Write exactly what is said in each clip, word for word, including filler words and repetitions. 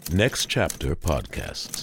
Next Chapter Podcasts.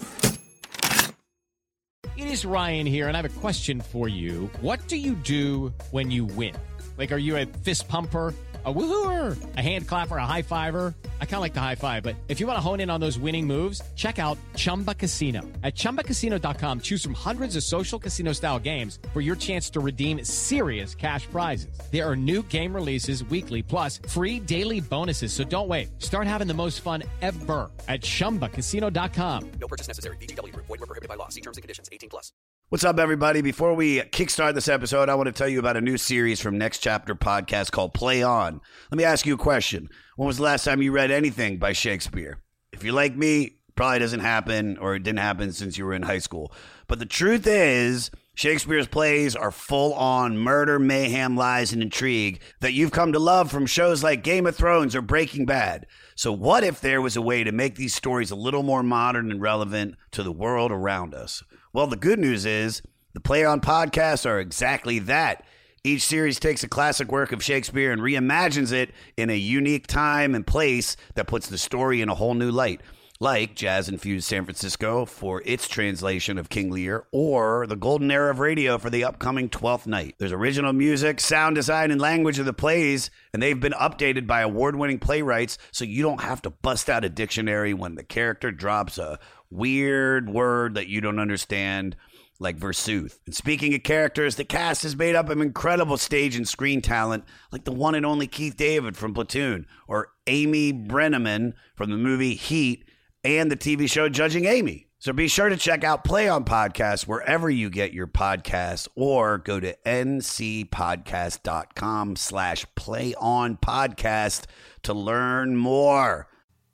It is Ryan here, and I have a question for you. What do you do when you win? Like, are you a fist pumper, a woo-hooer, a hand clapper, a high-fiver? I kind of like the high-five, but if you want to hone in on those winning moves, check out Chumba Casino. At Chumba Casino dot com, choose from hundreds of social casino-style games for your chance to redeem serious cash prizes. There are new game releases weekly, plus free daily bonuses, so don't wait. Start having the most fun ever at Chumba Casino dot com. No purchase necessary. V G W. Void where prohibited by law. See terms and conditions. eighteen plus. What's up, everybody? Before we kickstart this episode, I want to tell you about a new series from Next Chapter Podcast called Play On. Let me ask you a question. When was the last time you read anything by Shakespeare? If you're like me, probably doesn't happen, or it didn't happen since you were in high school. But the truth is, Shakespeare's plays are full-on murder, mayhem, lies, and intrigue that you've come to love from shows like Game of Thrones or Breaking Bad. So what if there was a way to make these stories a little more modern and relevant to the world around us? Well, the good news is the Play On podcasts are exactly that. Each series takes a classic work of Shakespeare and reimagines it in a unique time and place that puts the story in a whole new light. Like jazz-infused San Francisco for its translation of King Lear, or the golden era of radio for the upcoming Twelfth Night. There's original music, sound design, and language of the plays, and they've been updated by award-winning playwrights, so you don't have to bust out a dictionary when the character drops a weird word that you don't understand, like Versuth. And speaking of characters, the cast is made up of incredible stage and screen talent, like the one and only Keith David from Platoon, or Amy Brenneman from the movie Heat, and the T V show Judging Amy. So be sure to check out Play On Podcasts wherever you get your podcasts, or go to ncpodcast.com slash play on podcast to learn more.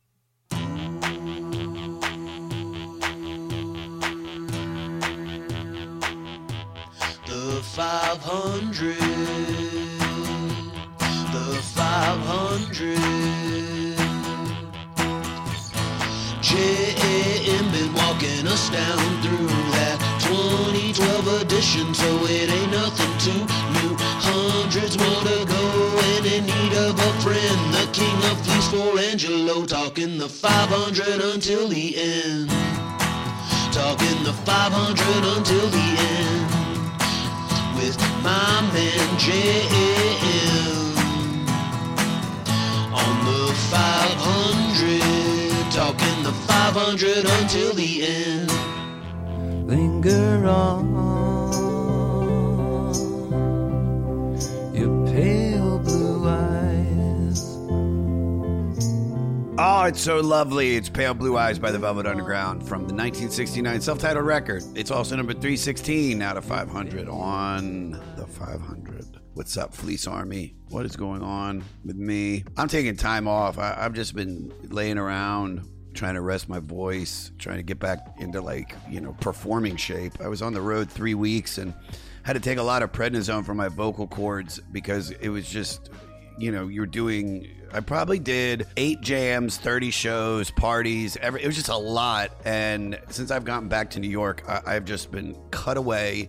The five hundred, the five hundred. J A M been walking us down through that twenty twelve edition, so it ain't nothing too new. Hundreds more to go and in need of a friend. The king of fleece for Angelo, talking the five hundred until the end. Talking the five hundred until the end. With my man J A M on the five hundred. Talking the five hundred until the end. Linger on, your pale blue eyes. Oh, it's so lovely. It's Pale Blue Eyes by the Velvet Underground from the nineteen sixty-nine self-titled record. It's also number three sixteen out of five hundred on the five hundred. What's up, Fleece Army? What is going on with me? I'm taking time off. I, I've just been laying around trying to rest my voice, trying to get back into, like, you know, performing shape. I was on the road three weeks and had to take a lot of prednisone for my vocal cords because it was just, you know, you're doing, I probably did eight jams, thirty shows, parties, every, it was just a lot. And since I've gotten back to New York, I, I've just been cut away.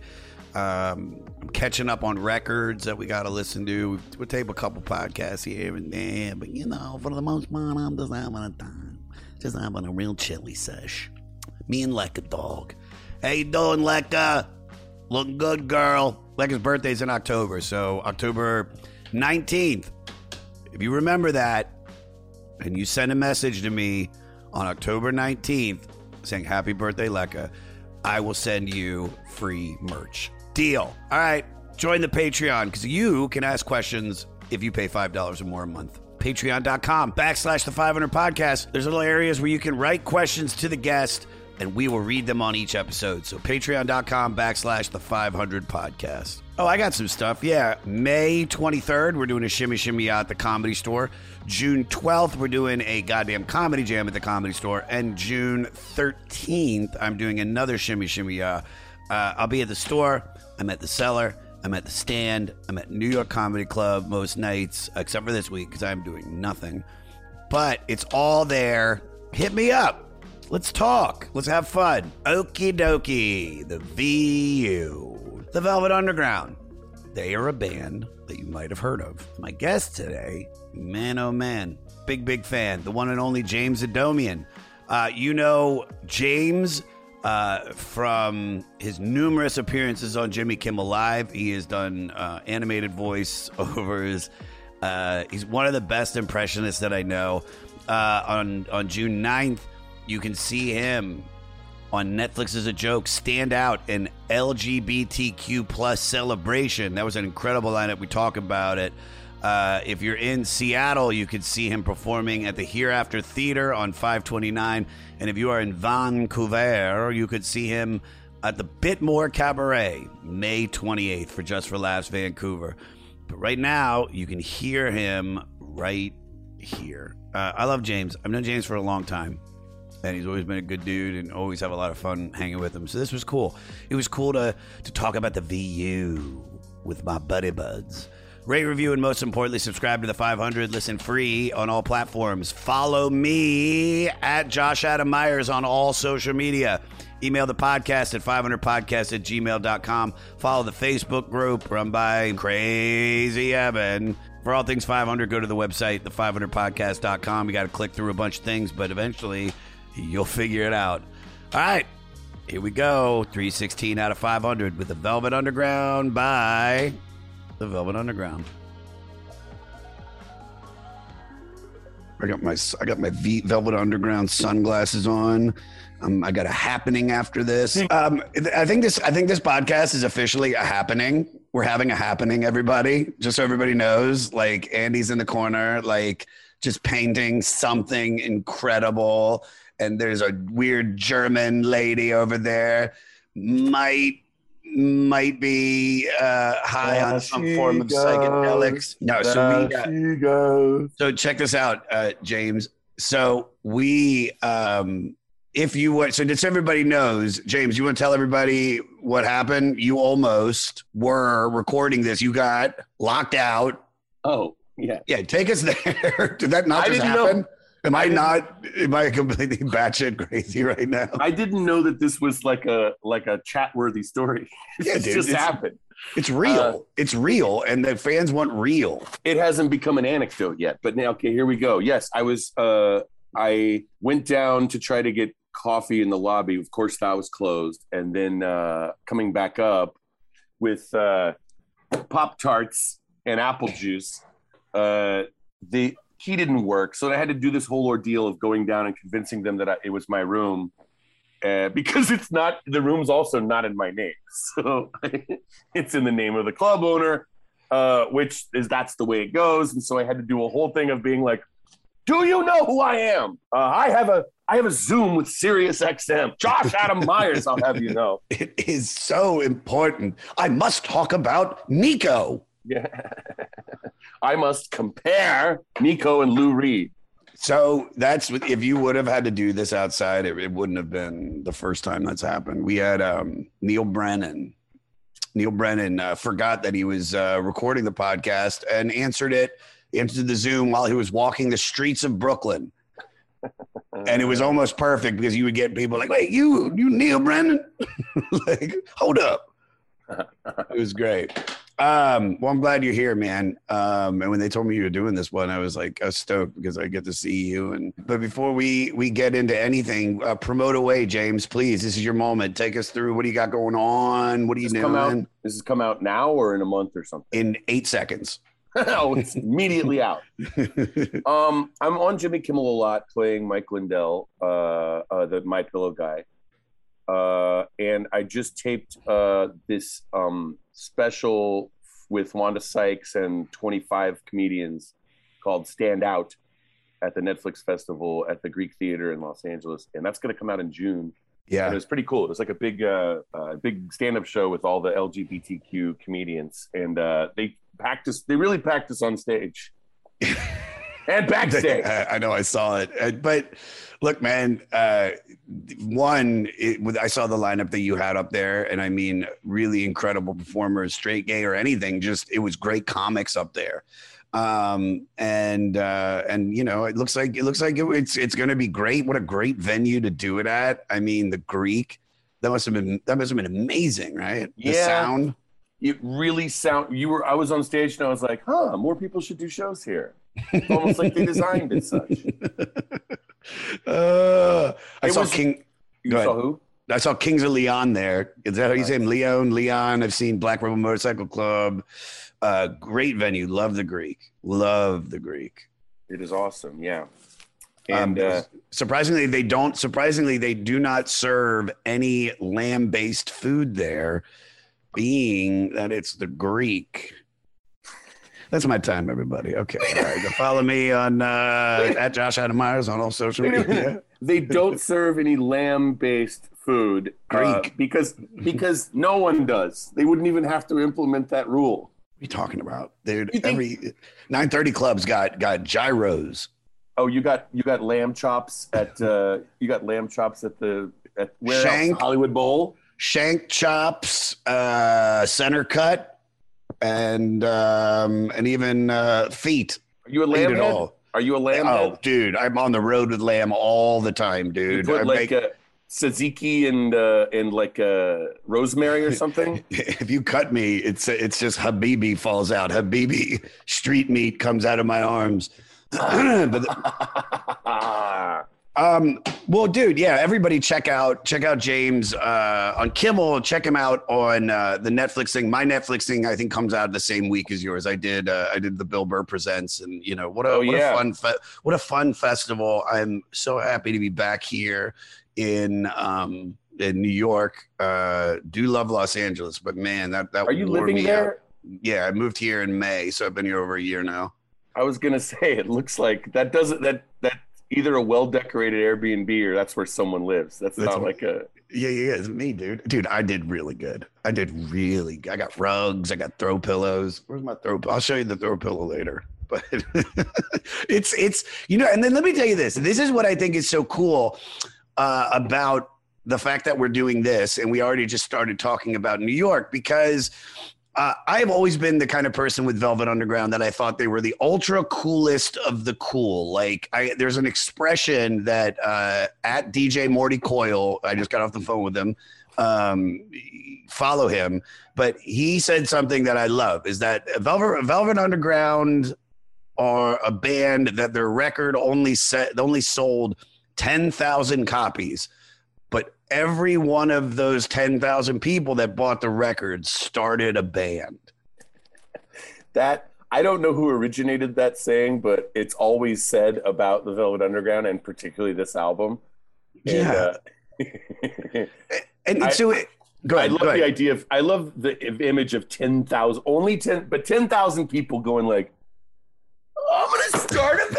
Um, I'm catching up on records that we got to listen to. We'll tape a couple podcasts here and there, but you know, for the most part, I'm just having a time. Just having a real chilly sesh. Me and Lekka Dog. How you doing, Lekka? Looking good, girl. Lekka's birthday's in October, so October nineteenth. If you remember that, and you send a message to me on October nineteenth saying happy birthday, Lekka, I will send you free merch. Deal. All right. Join the Patreon because you can ask questions if you pay five dollars or more a month. Patreon.com backslash the five hundred podcast. There's little areas where you can write questions to the guest and we will read them on each episode. So patreon.com backslash the five hundred podcast. Oh, I got some stuff. Yeah. May twenty-third, we're doing a Shimmy Shimmy Ya at the Comedy Store. June twelfth, we're doing a goddamn comedy jam at the Comedy Store. And June thirteenth, I'm doing another Shimmy Shimmy Ya. Uh, I'll be at the store. I'm at the Cellar. I'm at the Stand. I'm at New York Comedy Club most nights, except for this week because I'm doing nothing. But it's all there. Hit me up. Let's talk. Let's have fun. Okie dokie. The V U. The Velvet Underground. They are a band that you might have heard of. My guest today, man oh man, big, big fan. The one and only James Adomian. Uh, you know James uh, from his numerous appearances on Jimmy Kimmel Live. He has done uh, animated voice overs. Uh, he's one of the best impressionists that I know. Uh, on, on June ninth, you can see him on Netflix as a joke, stand out in L G B T Q plus celebration. That was an incredible lineup. We talk about it. Uh, if you're in Seattle, you could see him performing at the Hereafter Theater on five twenty-nine. And if you are in Vancouver, you could see him at the Bitmore Cabaret, May twenty-eighth for Just for Laughs Vancouver. But right now, you can hear him right here. Uh, I love James. I've known James for a long time. And he's always been a good dude and always have a lot of fun hanging with him. So this was cool. It was cool to, to talk about the V U with my buddy buds. Rate, review, and most importantly, subscribe to the five hundred. Listen free on all platforms. Follow me at Josh Adam Myers on all social media. Email the podcast at five hundred podcast at gmail dot com. Follow the Facebook group run by Crazy Evan. For all things five hundred, go to the website, the five hundred podcast dot com. You got to click through a bunch of things, but eventually you'll figure it out. All right, here we go. three sixteen out of five hundred with the Velvet Underground by the Velvet Underground. I got my I got my v, Velvet Underground sunglasses on. Um, I got a happening after this. Um, I think this I think this podcast is officially a happening. We're having a happening, everybody. Just so everybody knows, like Andy's in the corner, like just painting something incredible. And there's a weird German lady over there. Might might be uh, high there on some she form of goes. psychedelics. No, There so we got, she goes. so check this out, uh, James. So we, um, if you would, so just everybody knows, James, you want to tell everybody what happened? You almost were recording this. You got locked out. Oh, yeah. Yeah, take us there. Did that not I just didn't happen? know. Am I, I didn't- not? Am I completely batshit crazy right now? I didn't know that this was like a like a chat-worthy story. Yeah, It dude, just it's- happened. It's real. Uh, it's real, and the fans want real. It hasn't become an anecdote yet, but now, okay, here we go. Yes, I was. Uh, I went down to try to get coffee in the lobby. Of course, that was closed, and then uh, coming back up with uh, Pop Tarts and apple juice. Uh, the key didn't work, so I had to do this whole ordeal of going down and convincing them that I, it was my room, uh, because it's not. The room's also not in my name, so it's in the name of the club owner, uh, which is that's the way it goes. And so I had to do a whole thing of being like, "Do you know who I am? Uh, I have a I have a Zoom with Sirius X M. Josh Adam Myers. I'll have you know." It is so important. I must talk about Nico. Yeah. I must compare Nico and Lou Reed. So that's what- if you would have had to do this outside, it, it wouldn't have been the first time that's happened. We had um, Neil Brennan. Neil Brennan uh, forgot that he was uh, recording the podcast and answered it, answered the Zoom while he was walking the streets of Brooklyn. And it was almost perfect because you would get people like, "Wait, you, you Neil Brennan?" Like, hold up. It was great. Um, well, I'm glad you're here, man. Um, and when they told me you were doing this one, I was like, I was stoked because I get to see you. And but before we we get into anything, uh, promote away, James, please. This is your moment. Take us through. What do you got going on? What are you Does this come out, doing? does this come out now or in a month or something? In eight seconds. Oh, it's immediately out. Um, I'm on Jimmy Kimmel a lot, playing Mike Lindell, uh, uh, the My Pillow guy, uh, and I just taped uh, this um, special with Wanda Sykes and twenty-five comedians called "Stand Out" at the Netflix festival at the Greek Theater in Los Angeles, and that's going to come out in June. Yeah. And it was pretty cool. It was like a big, uh, uh, big stand-up show with all the L G B T Q comedians, and uh, they practice. They really practice on stage and backstage. I I know I saw it, Uh, but look, man. Uh, one, it, with- I saw the lineup that you had up there, and I mean, really incredible performers, straight, gay, or anything. Just it was great comics up there, um, and uh, and you know, it looks like it looks like it, it's it's going to be great. What a great venue to do it at. I mean, the Greek. That must have been that must have been amazing, right? The Yeah. sound. It really sound. You were. I was on stage and I was like, "Huh, more people should do shows here." It's almost like they designed it such. Uh, I It saw was- King. You Go saw ahead. who? I saw Kings of Leon there. Is that how you say him? Leon, Leon. I've seen Black Rebel Motorcycle Club. Uh, great venue. Love the Greek. Love the Greek. It is awesome. Yeah. Um, And uh, surprisingly, they don't. Surprisingly, they do not serve any lamb-based food there, being that it's the Greek. That's my time, everybody. Okay, all right. Go follow me on uh, at Josh Adam Myers on all social media. they don't serve any lamb-based food uh, Greek. because because no one does. They wouldn't even have to implement that rule. What are you talking about, dude? You think- Every nine thirty clubs got got gyros. Oh, you got you got lamb chops at uh, you got lamb chops at the at where else? Shank. Hollywood Bowl. Shank chops, uh, center cut, and um, and even uh, feet. Are you a Eat lamb it head? all. Are you a lamb Oh, head? dude, I'm on the road with lamb all the time, You dude. put I like make- a tzatziki and uh, and like uh, rosemary or something. if you cut me, it's it's just Habibi falls out. Habibi street meat comes out of my arms. but Um, well, dude, yeah, everybody check out check out James uh, on Kimmel. Check him out on uh, the Netflix thing. My Netflix thing, I think, comes out the same week as yours. I did uh, I did the Bill Burr Presents, and you know what a Oh, what yeah. a fun fe- what a fun festival. I'm so happy to be back here in um, in New York. Uh, do love Los Angeles, but man, that that Are you wore living me there? out. Yeah, I moved here in May, so I've been here over a year now. I was gonna say it looks like that doesn't that that either a well decorated Airbnb or that's where someone lives. That's, That's not what- like a Yeah, yeah, yeah, it's me, dude. Dude, I did really good. I did really good. I got rugs. I got throw pillows. Where's my throw? I'll show you the throw pillow later. But it's it's you know. And then let me tell you this. This is what I think is so cool uh, about the fact that we're doing this, and we already just started talking about New York because. Uh, I've always been the kind of person with Velvet Underground that I thought they were the ultra coolest of the cool. Like, I, there's an expression that uh, at D J Morty Coyle, I just got off the phone with him. Um, follow him, but he said something that I love is that Velvet Velvet Underground are a band that their record only set only sold ten thousand copies. But every one of those ten thousand people that bought the record started a band. that I don't know who originated that saying, but it's always said about the Velvet Underground and particularly this album. And, Yeah. uh, And I- so, it, go I ahead. love go the ahead. idea of I love the image of ten thousand, only ten, but ten thousand people going like, I'm gonna start a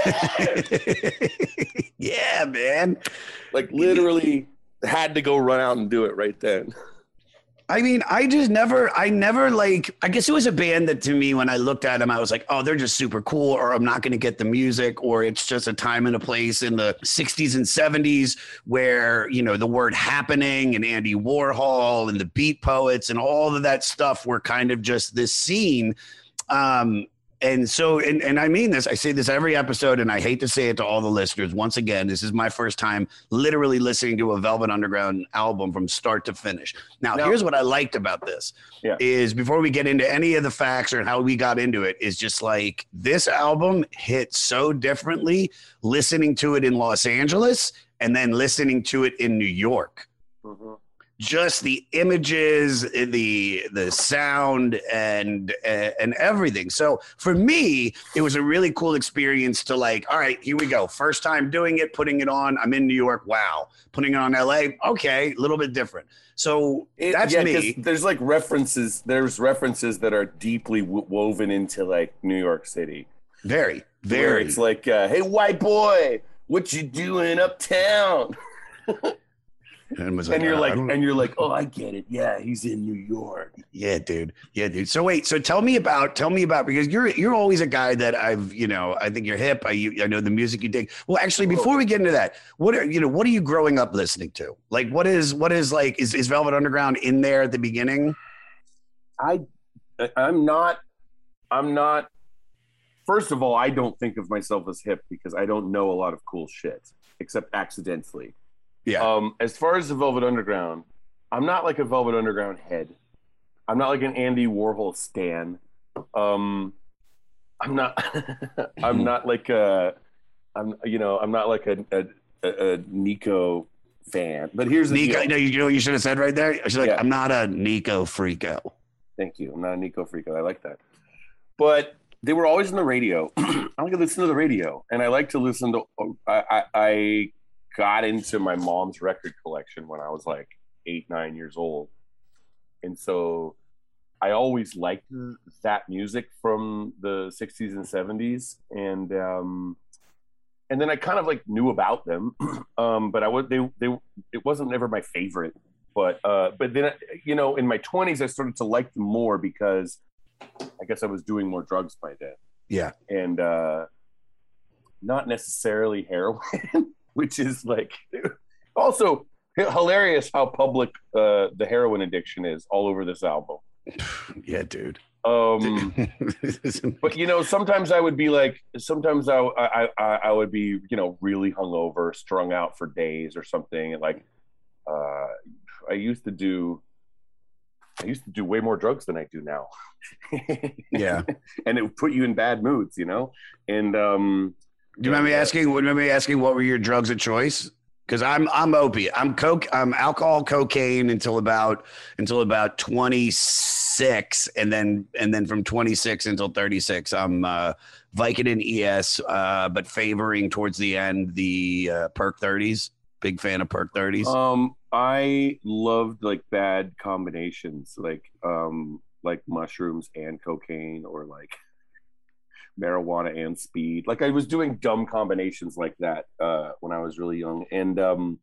band. Yeah, man. Like literally had to go run out and do it right then. I mean, I just never, I never like, I guess it was a band that to me, when I looked at them, I was like, oh, they're just super cool, or I'm not going to get the music, or it's just a time and a place in the sixties and seventies where, you know, the word happening and Andy Warhol and the Beat Poets and all of that stuff were kind of just this scene. Um, And so, and, and I mean this, I say this every episode, and I hate to say it to all the listeners. Once again, this is my first time literally listening to a Velvet Underground album from start to finish. Now, Now- here's what I liked about this Yeah. is before we get into any of the facts or how we got into it, is just like this album hit so differently listening to it in Los Angeles and then listening to it in New York. Just the images, the the sound, and and everything. So for me, it was a really cool experience to like, all right, here we go. First time doing it, putting it on. I'm in New York. Wow. Putting it on L A. Okay, a little bit different. So It- that's yeah, 'cause me. there's like references. There's references that are deeply w- woven into like New York City. Very, Where very. it's like, uh, hey, white boy, what you doing uptown? And, was And you're uh, like, I don't- and you're like, oh, I get it. Yeah, he's in New York. yeah, dude. Yeah, dude. So wait, so tell me about, tell me about, because you're, you're always a guy that I've, you know, I think you're hip. I, you, I know the music you dig. Well, actually, before we get into that, what are, you know, what are you growing up listening to? Like, what is, what is like, is, is Velvet Underground in there at the beginning? I, I'm not, I'm not. First of all, I don't think of myself as hip because I don't know a lot of cool shit except accidentally. Yeah. Um, as far as the Velvet Underground, I'm not like a Velvet Underground head. I'm not like an Andy Warhol stan. Um, I'm not. I'm not like a. I'm you know I'm not like a a, a Nico fan. But here's the Nico. deal. No, you know what you should have said right there. She's like, Yeah. I'm not a Nico freako. Thank you. I'm not a Nico freako. I like that. But they were always on the radio. I like to listen to the radio, and I like to listen to. I, I, I got into my mom's record collection when I was like eight, nine years old, and so I always liked that music from the sixties and seventies, and um, and then I kind of like knew about them, um, but I would they they it wasn't ever my favorite. But uh, but then you know, in my twenties, I started to like them more because I guess I was doing more drugs by then. Yeah. And uh, not necessarily heroin, which is like also hilarious how public uh, the heroin addiction is all over this album. Yeah, dude. Um, but you know, sometimes I would be like, sometimes I, I I I would be you know really hungover, strung out for days or something, and like uh, I used to do. I used to do way more drugs than I do now. Yeah. And it would put you in bad moods, you know? And um Do you remember me asking what remember me asking what were your drugs of choice? Because I'm I'm opiate. I'm coke I'm alcohol, cocaine until about until about twenty-six. And then and then from twenty-six until thirty-six, I'm uh Vicodin E S, uh, but favoring towards the end the uh, Perk thirties. Big fan of Perk thirties. Um I loved like bad combinations, like um like mushrooms and cocaine, or like marijuana and speed. Like I was doing dumb combinations like that uh when I was really young. And um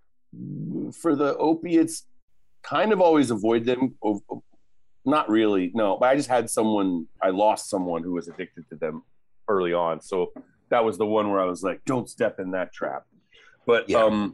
for the opiates, kind of always avoid them. Not really, no, but I just had someone I lost someone who was addicted to them early on, so that was the one where I was like, don't step in that trap. But yeah. um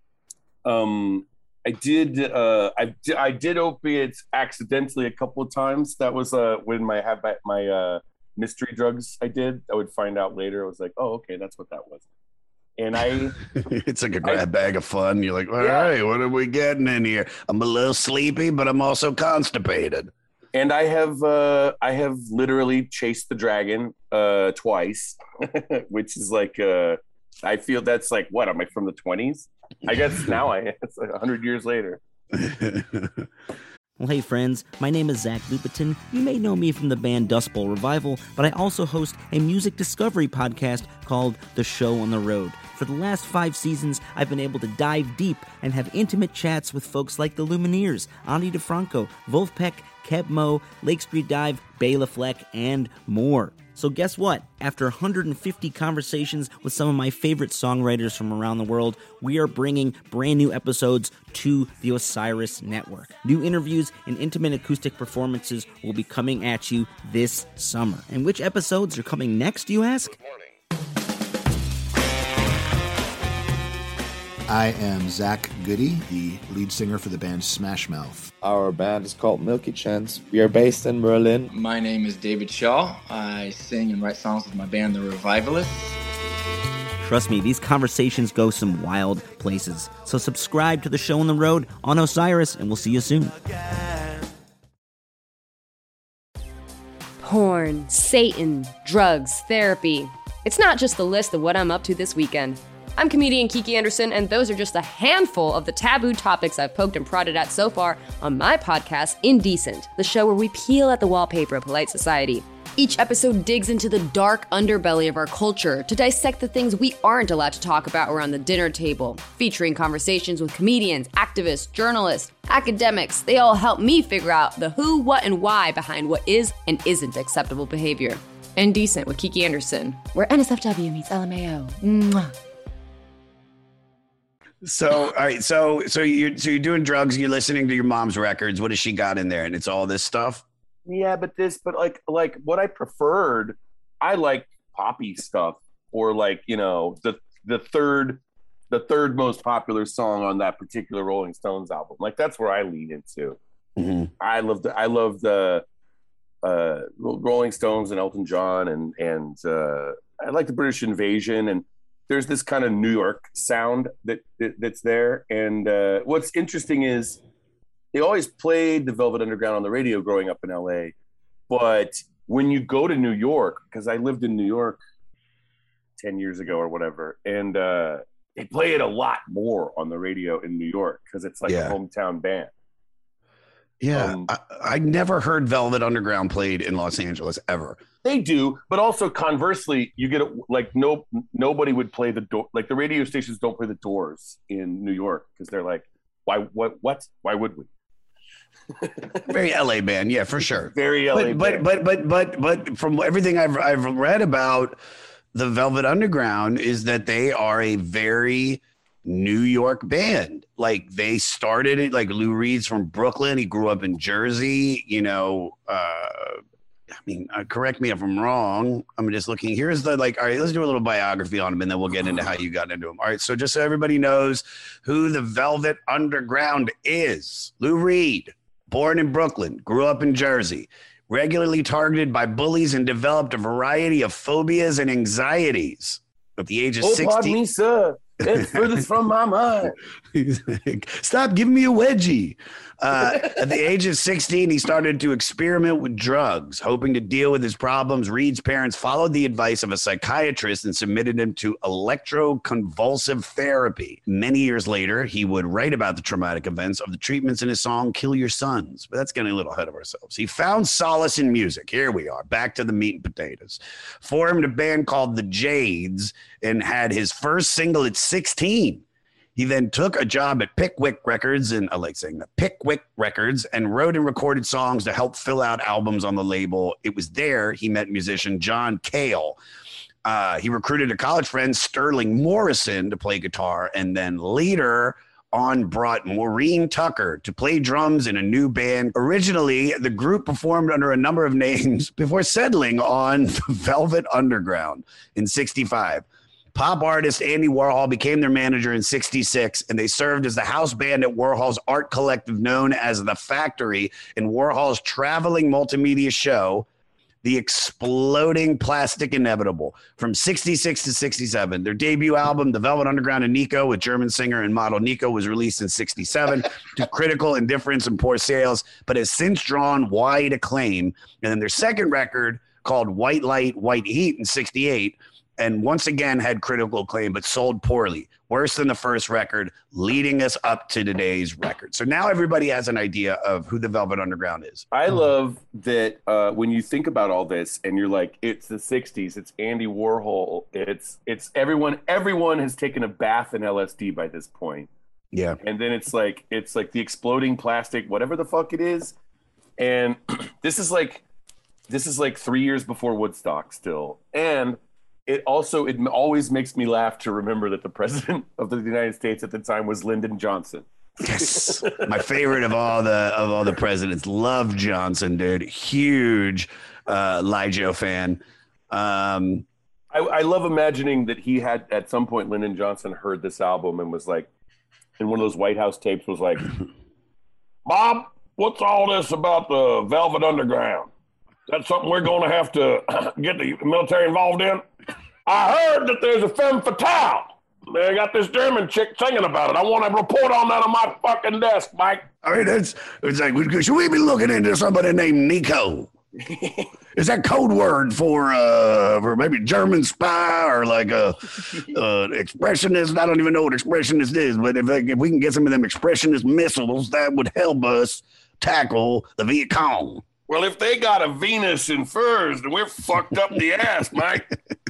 Um, I did. Uh, I did. I did opiates accidentally a couple of times. That was uh, when my had my, my uh, mystery drugs. I did. I would find out later. I was like, oh, okay, that's what that was. And I, it's like a grab I, bag of fun. You're like, all yeah. right, what are we getting in here? I'm a little sleepy, but I'm also constipated. And I have, uh, I have literally chased the dragon uh, twice, which is like, uh, I feel that's like what am I from the twenties? I guess now I am. It's like one hundred years later. Well, hey friends, my name is Zach Lupetin. You may know me from the band Dust Bowl Revival, but I also host a music discovery podcast called The Show on the Road. For the last five seasons, I've been able to dive deep and have intimate chats with folks like the Lumineers, Ani DeFranco, Wolfpack, Keb Mo, Lake Street Dive, Bela Fleck, and more. So guess what? After one hundred fifty conversations with some of my favorite songwriters from around the world, we are bringing brand new episodes to the Osiris Network. New interviews and intimate acoustic performances will be coming at you this summer. And which episodes are coming next, you ask? I am Zach Goody, the lead singer for the band Smash Mouth. Our band is called Milky Chance. We are based in Berlin. My name is David Shaw. I sing and write songs with my band, The Revivalists. Trust me, these conversations go some wild places. So subscribe to The Show on the Road on Osiris, and we'll see you soon. Porn, Satan, drugs, therapy. It's not just the list of what I'm up to this weekend. I'm comedian Kiki Anderson, and those are just a handful of the taboo topics I've poked and prodded at so far on my podcast, Indecent, the show where we peel at the wallpaper of polite society. Each episode digs into the dark underbelly of our culture to dissect the things we aren't allowed to talk about around the dinner table, featuring conversations with comedians, activists, journalists, academics. They all help me figure out the who, what, and why behind what is and isn't acceptable behavior. Indecent with Kiki Anderson, where N S F W meets L M A O. Mwah. So, all right. So, so you're, so you're doing drugs, you're listening to your mom's records. What has she got in there? And it's all this stuff. Yeah, but this, but like, like what I preferred, I like poppy stuff, or like, you know, the, the third, the third most popular song on that particular Rolling Stones album. Like, that's where I lean into. Mm-hmm. I love the, I love the, uh, Rolling Stones and Elton John, and, and, uh, I like the British Invasion, and there's this kind of New York sound that, that that's there. And uh, what's interesting is they always played the Velvet Underground on the radio growing up in L A. But when you go to New York, because I lived in New York ten years ago or whatever, and uh, they play it a lot more on the radio in New York because it's like Yeah. a hometown band. Yeah, Um, I, I never heard Velvet Underground played in Los Angeles ever. They do, but also conversely, you get it like no nobody would play the door. Like the radio stations don't play the Doors in New York because they're like, why? What? What? Why would we? Very L A band, yeah, for sure. Very L A. But but, band. but but but but from everything I've I've read about the Velvet Underground is that they are a very New York band. Like they started it, like Lou Reed's from Brooklyn. He grew up in Jersey, you know. Uh, I mean, uh, correct me if I'm wrong. I'm just looking. Here's the like, all right, let's do a little biography on him and then we'll get into how you got into him. All right. So just so everybody knows who the Velvet Underground is. Lou Reed, born in Brooklyn, grew up in Jersey, regularly targeted by bullies and developed a variety of phobias and anxieties. At the age of oh, sixteen. pardon me, sir. It's furthest from my mind. Stop giving me a wedgie. Uh, at the age of sixteen, he started to experiment with drugs, hoping to deal with his problems. Reed's parents followed the advice of a psychiatrist and submitted him to electroconvulsive therapy. Many years later, he would write about the traumatic events of the treatments in his song, Kill Your Sons. But that's getting a little ahead of ourselves. He found solace in music. Here we are, back to the meat and potatoes. Formed a band called the Jades and had his first single at sixteen. He then took a job at Pickwick Records, and I like saying that, Pickwick Records, and wrote and recorded songs to help fill out albums on the label. It was there he met musician John Cale. Uh, he recruited a college friend, Sterling Morrison, to play guitar, and then later on brought Maureen Tucker to play drums in a new band. Originally, the group performed under a number of names before settling on the Velvet Underground in sixty-five. Pop artist Andy Warhol became their manager in sixty-six, and they served as the house band at Warhol's art collective known as The Factory in Warhol's traveling multimedia show, The Exploding Plastic Inevitable. From sixty-six to sixty-seven, their debut album, The Velvet Underground and Nico, with German singer and model Nico, was released in sixty-seven to critical indifference and poor sales, but has since drawn wide acclaim. And then their second record, called White Light, White Heat in sixty-eight, and once again had critical acclaim, but sold poorly, worse than the first record, leading us up to today's record. So now everybody has an idea of who the Velvet Underground is. I love that uh, when you think about all this and you're like, it's the sixties, it's Andy Warhol, it's it's everyone, everyone has taken a bath in L S D by this point. Yeah. And then it's like, it's like the exploding plastic, whatever the fuck it is. And this is like, this is like three years before Woodstock still. And it also, it always makes me laugh to remember that the president of the United States at the time was Lyndon Johnson. Yes, my favorite of all the of all the presidents. Love Johnson, dude. Huge uh, Lijo fan. Um, I, I love imagining that he had, at some point, Lyndon Johnson heard this album and was like, in one of those White House tapes, was like, Bob, what's all this about the Velvet Underground? That's something we're going to have to get the military involved in? I heard that there's a femme fatale. They got this German chick singing about it. I want to report on that on my fucking desk, Mike. I mean, it's, it's like, should we be looking into somebody named Nico? Is that code word for uh for maybe German spy or like a uh, expressionist? I don't even know what expressionist is, but if, if we can get some of them expressionist missiles, that would help us tackle the Viet Cong. Well, if they got a Venus in furs, then we're fucked up the ass, Mike.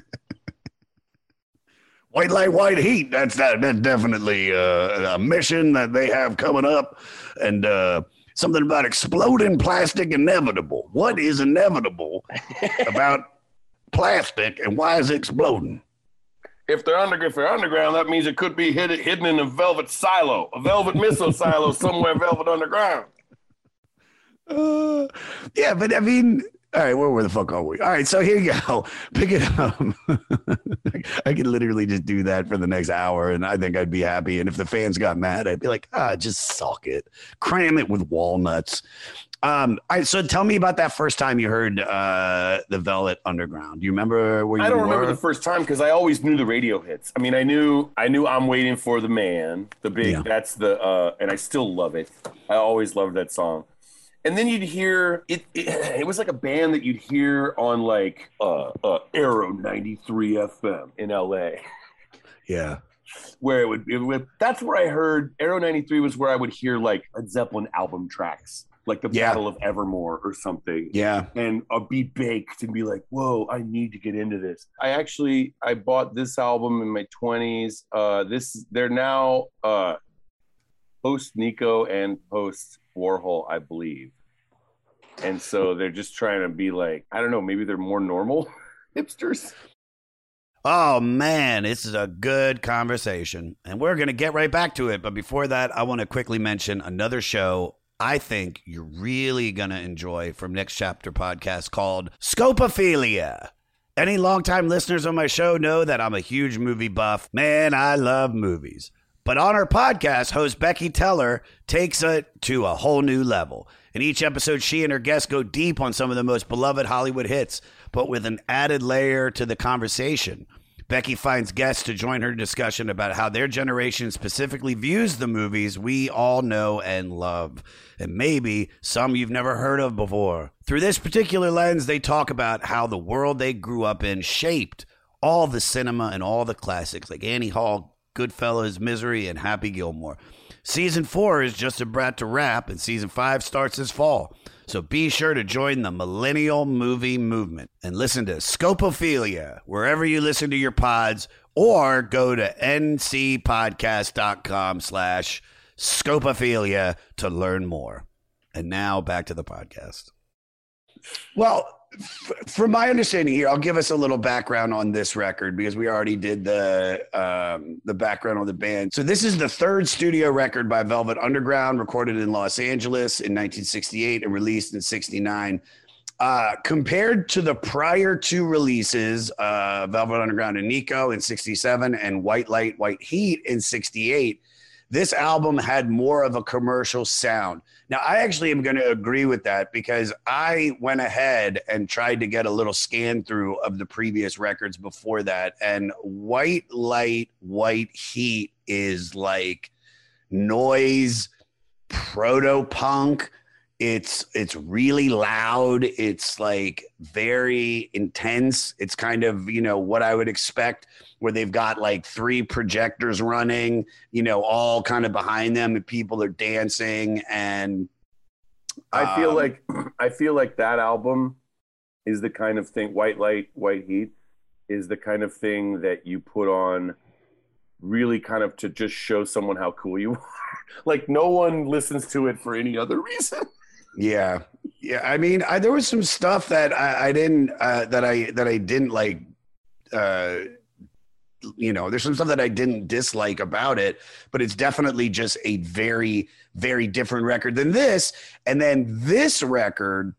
White Light, White Heat. That's that. That's definitely uh, a mission that they have coming up, and uh, something about exploding plastic inevitable. What is inevitable about plastic, and why is it exploding? If they're under, if they're underground, that means it could be hid, hidden in a velvet silo, a velvet missile silo somewhere, velvet underground. Uh, yeah, but I mean. All right, where, where the fuck are we? All right, so here you go. Pick it up. I could literally just do that for the next hour, and I think I'd be happy. And if the fans got mad, I'd be like, ah, just suck it. Cram it with walnuts. Um, all right, so tell me about that first time you heard uh, the Velvet Underground. Do you remember where you were? I don't remember the first time because I always knew the radio hits. I mean, I knew I knew I'm Waiting for the Man, the big, Yeah. that's the, uh, and I still love it. I always loved that song. And then you'd hear it, it. It was like a band that you'd hear on like uh, uh, Arrow ninety-three F M in L A. Yeah. where it would, it would. That's where I heard Aero ninety-three was where I would hear like Led Zeppelin album tracks, like the Yeah. Battle of Evermore or something. Yeah. And I'll be baked and be like, whoa, I need to get into this. I actually, I bought this album in my twenties. Uh, this, they're now uh, post Nico and post Warhol, I believe. And so they're just trying to be like, I don't know, maybe they're more normal hipsters. Oh, man, this is a good conversation. And we're going to get right back to it. But before that, I want to quickly mention another show I think you're really going to enjoy from Next Chapter Podcast called Scopophilia. Any longtime listeners on my show know that I'm a huge movie buff. Man, I love movies. But on our podcast, host Becky Teller takes it to a whole new level. In each episode, she and her guests go deep on some of the most beloved Hollywood hits, but with an added layer to the conversation. Becky finds guests to join her discussion about how their generation specifically views the movies we all know and love, and maybe some you've never heard of before. Through this particular lens, they talk about how the world they grew up in shaped all the cinema and all the classics like Annie Hall, Goodfellas, Misery, and Happy Gilmore. Season four is just about to wrap, and season five starts this fall. So be sure to join the millennial movie movement and listen to Scopophilia wherever you listen to your pods, or go to ncpodcast.com slash Scopophilia to learn more. And now back to the podcast. Well, f- from my understanding here, I'll give us a little background on this record because we already did the um, the background on the band. So this is the third studio record by Velvet Underground, recorded in Los Angeles in nineteen sixty-eight and released in sixty-nine. Uh, compared to the prior two releases, uh, Velvet Underground and Nico in sixty-seven and White Light, White Heat in sixty-eight, this album had more of a commercial sound. Now, I actually am going to agree with that because I went ahead and tried to get a little scan through of the previous records before that. And White Light, White Heat is like noise, proto-punk. It's it's really loud. It's like very intense. It's kind of, you know, what I would expect, where they've got like three projectors running, you know, all kind of behind them, and people are dancing. And I feel um, like I feel like that album is the kind of thing, White Light, White Heat, is the kind of thing that you put on really kind of to just show someone how cool you are. Like no one listens to it for any other reason. Yeah. Yeah. I mean, I, there was some stuff that I, I didn't, uh, that I, that I didn't like, uh, you know, there's some stuff that I didn't dislike about it, but it's definitely just a very, very different record than this. And then this record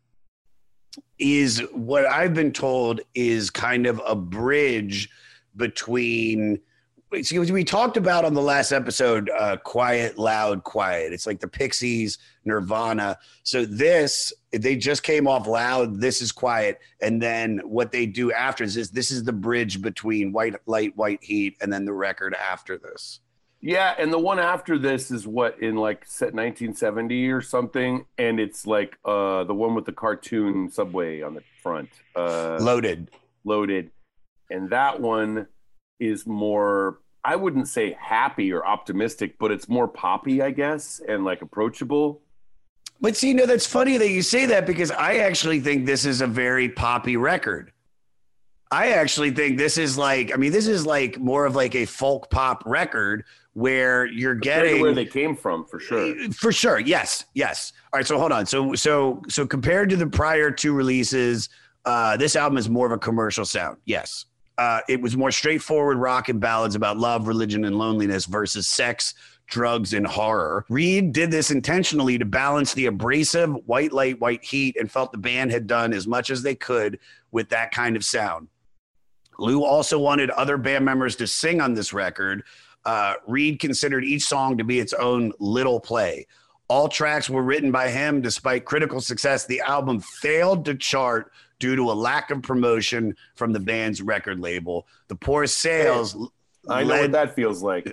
is what I've been told is kind of a bridge between, see, we talked about on the last episode, uh, Quiet, Loud, Quiet. It's like the Pixies, Nirvana. So this, they just came off Loud, this is Quiet. And then what they do after is this, this is the bridge between White Light, White Heat, and then the record after this. Yeah, and the one after this is what, in like nineteen seventy or something, and it's like uh, the one with the cartoon subway on the front. Uh, Loaded. Loaded. And that one is more, I wouldn't say happy or optimistic, but it's more poppy, I guess, and like approachable. But see, you know, that's funny that you say that because I actually think this is a very poppy record. I actually think this is like, I mean, this is like more of like a folk pop record where you're getting where they came from, for sure. For sure. Yes. Yes. All right. So hold on. So, so, so compared to the prior two releases, uh, this album is more of a commercial sound. Yes. Uh, it was more straightforward rock and ballads about love, religion, and loneliness versus sex, drugs, and horror. Reed did this intentionally to balance the abrasive White Light, White Heat, and felt the band had done as much as they could with that kind of sound. Lou also wanted other band members to sing on this record. Uh, Reed considered each song to be its own little play. All tracks were written by him. Despite critical success, the album failed to chart due to a lack of promotion from the band's record label. The poor sales... I know led, what that feels like.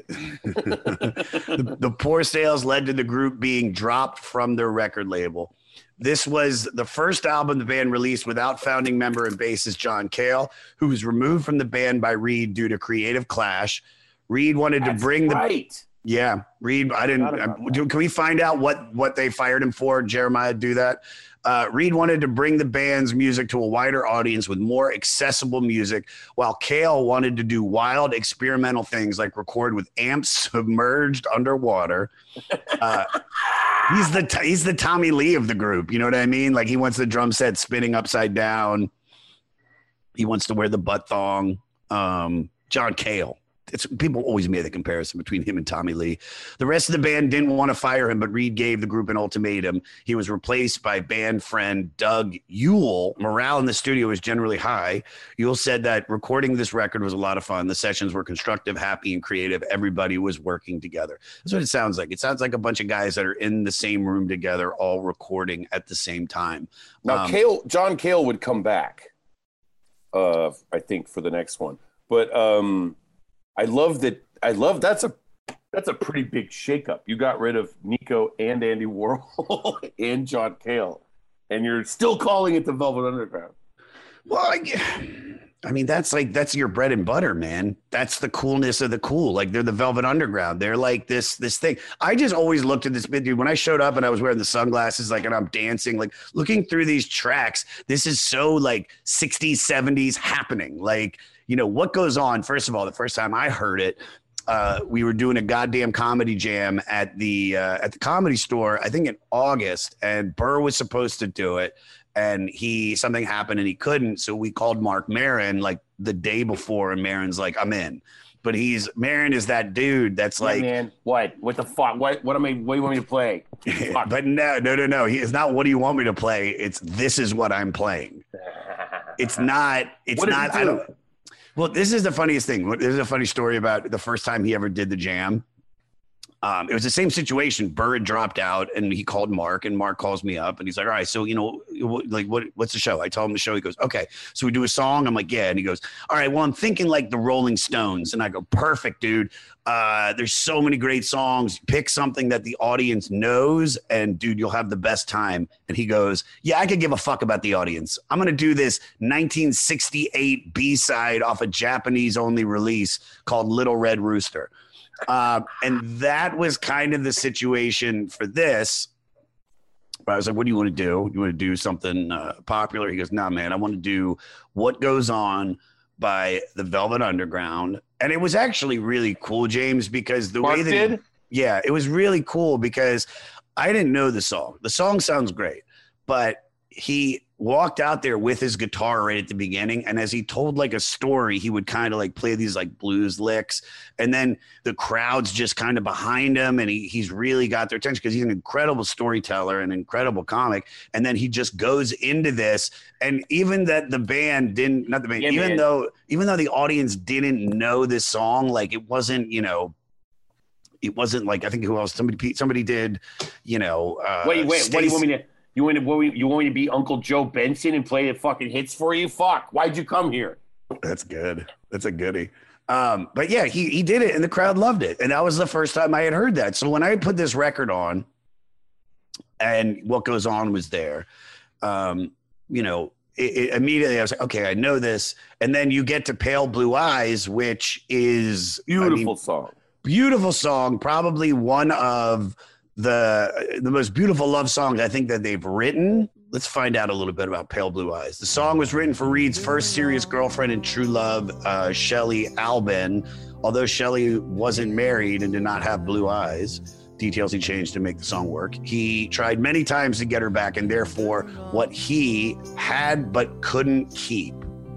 the, the poor sales led to the group being dropped from their record label. This was the first album the band released without founding member and bassist John Cale, who was removed from the band by Reed due to creative clash. Reed wanted That's to bring the right. Yeah, Reed. I didn't. I, can we find out what what they fired him for? Jeremiah, do that. Uh, Reed wanted to bring the band's music to a wider audience with more accessible music, while Cale wanted to do wild experimental things like record with amps submerged underwater. Uh, he's the he's the Tommy Lee of the group. You know what I mean? Like he wants the drum set spinning upside down. He wants to wear the butt thong. Um, John Cale. It's, people always made the comparison between him and Tommy Lee. The rest of the band didn't want to fire him, but Reed gave the group an ultimatum. He was replaced by band friend Doug Yule. Morale in the studio was generally high. Yule said that recording this record was a lot of fun. The sessions were constructive, happy, and creative. Everybody was working together. That's what it sounds like. It sounds like a bunch of guys that are in the same room together, all recording at the same time. Now, Um, Cale, John Cale would come back, uh, I think, for the next one. But um, I love that. I love that's a that's a pretty big shakeup. You got rid of Nico and Andy Warhol and John Cale, and you're still calling it the Velvet Underground. Well, I, I mean, that's like, that's your bread and butter, man. That's the coolness of the cool. Like they're the Velvet Underground. They're like this, this thing. I just always looked at this bit, dude. When I showed up and I was wearing the sunglasses, like, and I'm dancing, like looking through these tracks, this is so like sixties, seventies happening. Like, you know, what goes on? First of all, the first time I heard it, uh, we were doing a goddamn comedy jam at the, uh, at the Comedy Store, I think in August, and Burr was supposed to do it. And he, something happened and he couldn't. So we called Mark Maron like the day before, and Maron's like, I'm in. But he's, Maron is that dude that's Yeah, like, man, what? What the fuck? What? What am I? What do you want me to play? but no, no, no, no. He is not. What do you want me to play? It's, this is what I'm playing. It's not, it's What did not, he I do? don't, well, this is the funniest thing. This is a funny story about the first time he ever did the jam. Um, it was the same situation. Burr had dropped out, and he called Mark, and Mark calls me up, and he's like, all right, so, you know, like, what, what's the show? I told him the show. He goes, okay, so we do a song. I'm like, yeah. And he goes, all right, well, I'm thinking like the Rolling Stones. And I go, perfect, dude. Uh, there's so many great songs. Pick something that the audience knows, and dude, you'll have the best time. And he goes, yeah, I could give a fuck about the audience. I'm going to do this nineteen sixty-eight B-side off a Japanese only release called Little Red Rooster. Uh, and that was kind of the situation for this. I was like, what do you want to do? You want to do something uh, popular? He goes, nah, man, I want to do What Goes On by the Velvet Underground. And it was actually really cool, James, because the Mark way that did? yeah, it was really cool because I didn't know the song. The song sounds great, but he walked out there with his guitar right at the beginning, and as he told like a story, he would kind of like play these like blues licks, and then the crowd's just kind of behind him, and he he's really got their attention because he's an incredible storyteller, an incredible comic. And then he just goes into this, and even that the band didn't, not the band, Yeah, even man. though even though the audience didn't know this song, like it wasn't, you know, it wasn't like, I think who else, somebody somebody did, you know, uh, Wait, wait. What do you want me Stacy- to? You want to? What, you want me to be Uncle Joe Benson and play the fucking hits for you? Fuck! Why'd you come here? That's good. That's a goodie. Um, but yeah, he he did it, and the crowd loved it, and that was the first time I had heard that. So when I put this record on, and What Goes On was there, um, you know, it, it, immediately I was like, okay, I know this. And then you get to Pale Blue Eyes, which is Beautiful I mean, song. beautiful song, probably one of the the most beautiful love songs I think that they've written. Let's find out a little bit about Pale Blue Eyes. The song was written for Reed's first serious girlfriend and true love, uh, Shelley Albin. Although Shelley wasn't married and did not have blue eyes, details he changed to make the song work. He tried many times to get her back, and therefore what he had but couldn't keep.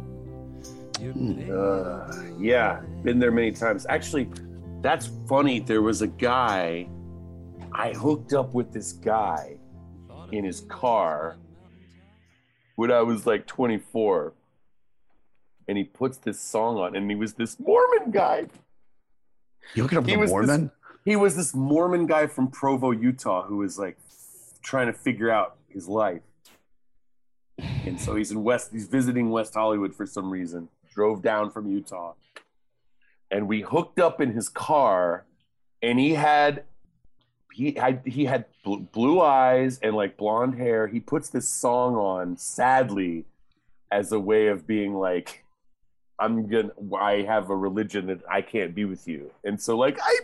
Uh, yeah, been there many times. Actually, that's funny. There was a guy, I hooked up with this guy in his car when I was like twenty-four. And he puts this song on, and he was this Mormon guy. You hooking up He with was a Mormon? This, he was this Mormon guy from Provo, Utah, who was like trying to figure out his life. And so he's in West, he's visiting West Hollywood for some reason. Drove down from Utah. And we hooked up in his car, and he had he had he had bl- blue eyes and like blonde hair. He puts this song on, sadly, as a way of being like, I'm gonna I have a religion that I can't be with you. And so like I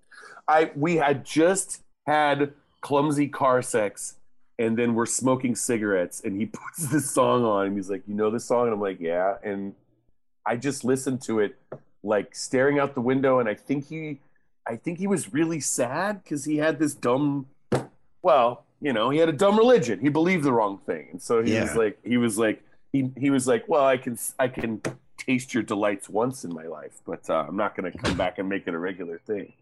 I we had just had clumsy car sex, and then we're smoking cigarettes, and he puts this song on, and he's like, you know this song? And I'm like, yeah. And I just listened to it, like staring out the window, and I think he I think he was really sad because he had this dumb, well, you know, he had a dumb religion. He believed the wrong thing. And so he Yeah. was like, he was like, he he was like, well, I can I can taste your delights once in my life, but uh, I'm not going to come back and make it a regular thing.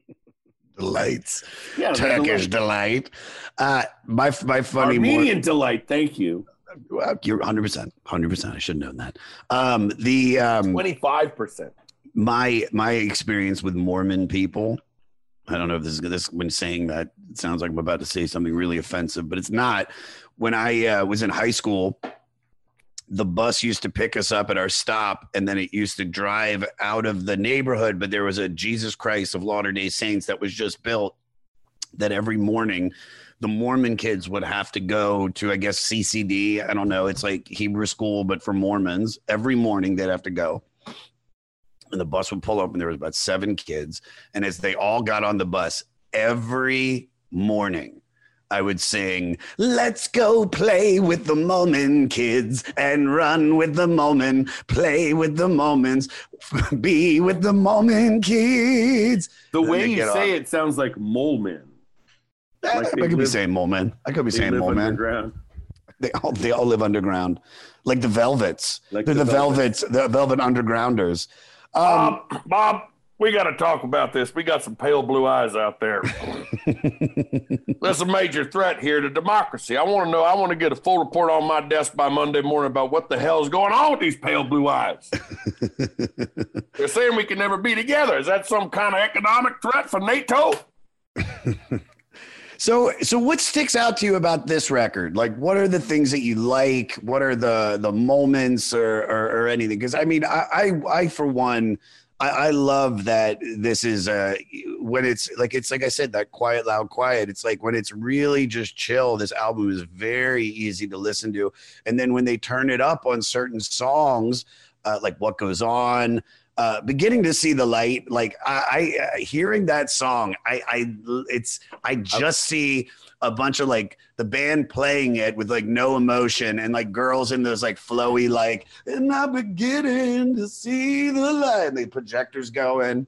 Delights. Yeah, Turkish delight. Uh, my my funny Armenian mor- delight. Thank you. Well, you're one hundred percent. one hundred percent. I should have known that. Um, the um, twenty-five percent. My my experience with Mormon people. I don't know if this is this when saying that it sounds like I'm about to say something really offensive, but it's not. When I uh, was in high school, the bus used to pick us up at our stop, and then it used to drive out of the neighborhood. But there was a Jesus Christ of Latter-day Saints that was just built, that every morning the Mormon kids would have to go to, I guess, C C D. I don't know. It's like Hebrew school, but for Mormons. Every morning they'd have to go. And the bus would pull up, and there was about seven kids. And as they all got on the bus, every morning I would sing, let's go play with the Mormon kids and run with the Mormon, play with the Mormons, be with the Mormon kids. The Then way they you get say off. it sounds like mole men. I, Like I they could be live- saying mole man. I could be they saying live mole man. underground. They all they all live underground, like the Velvets. Like They're the the, Velvets, the Velvet Undergrounders. Um, Bob, Bob, we got to talk about this. We got some pale blue eyes out there. That's a major threat here to democracy. I want to know. I want to get a full report on my desk by Monday morning about what the hell is going on with these pale blue eyes. They're saying we can never be together. Is that some kind of economic threat for NATO? So, so what sticks out to you about this record? Like, what are the things that you like? What are the the moments or or, or anything? Because I mean, I, I I for one, I, I love that this is uh when it's like it's like I said, that quiet, loud, quiet. It's like when it's really just chill. This album is very easy to listen to, and then when they turn it up on certain songs, uh, like What Goes On. Uh, beginning to see the light, like I, I uh, hearing that song, I, I, it's, I just see a bunch of like the band playing it with like no emotion and like girls in those like flowy, like, and I'm beginning to see the light, and the projectors going.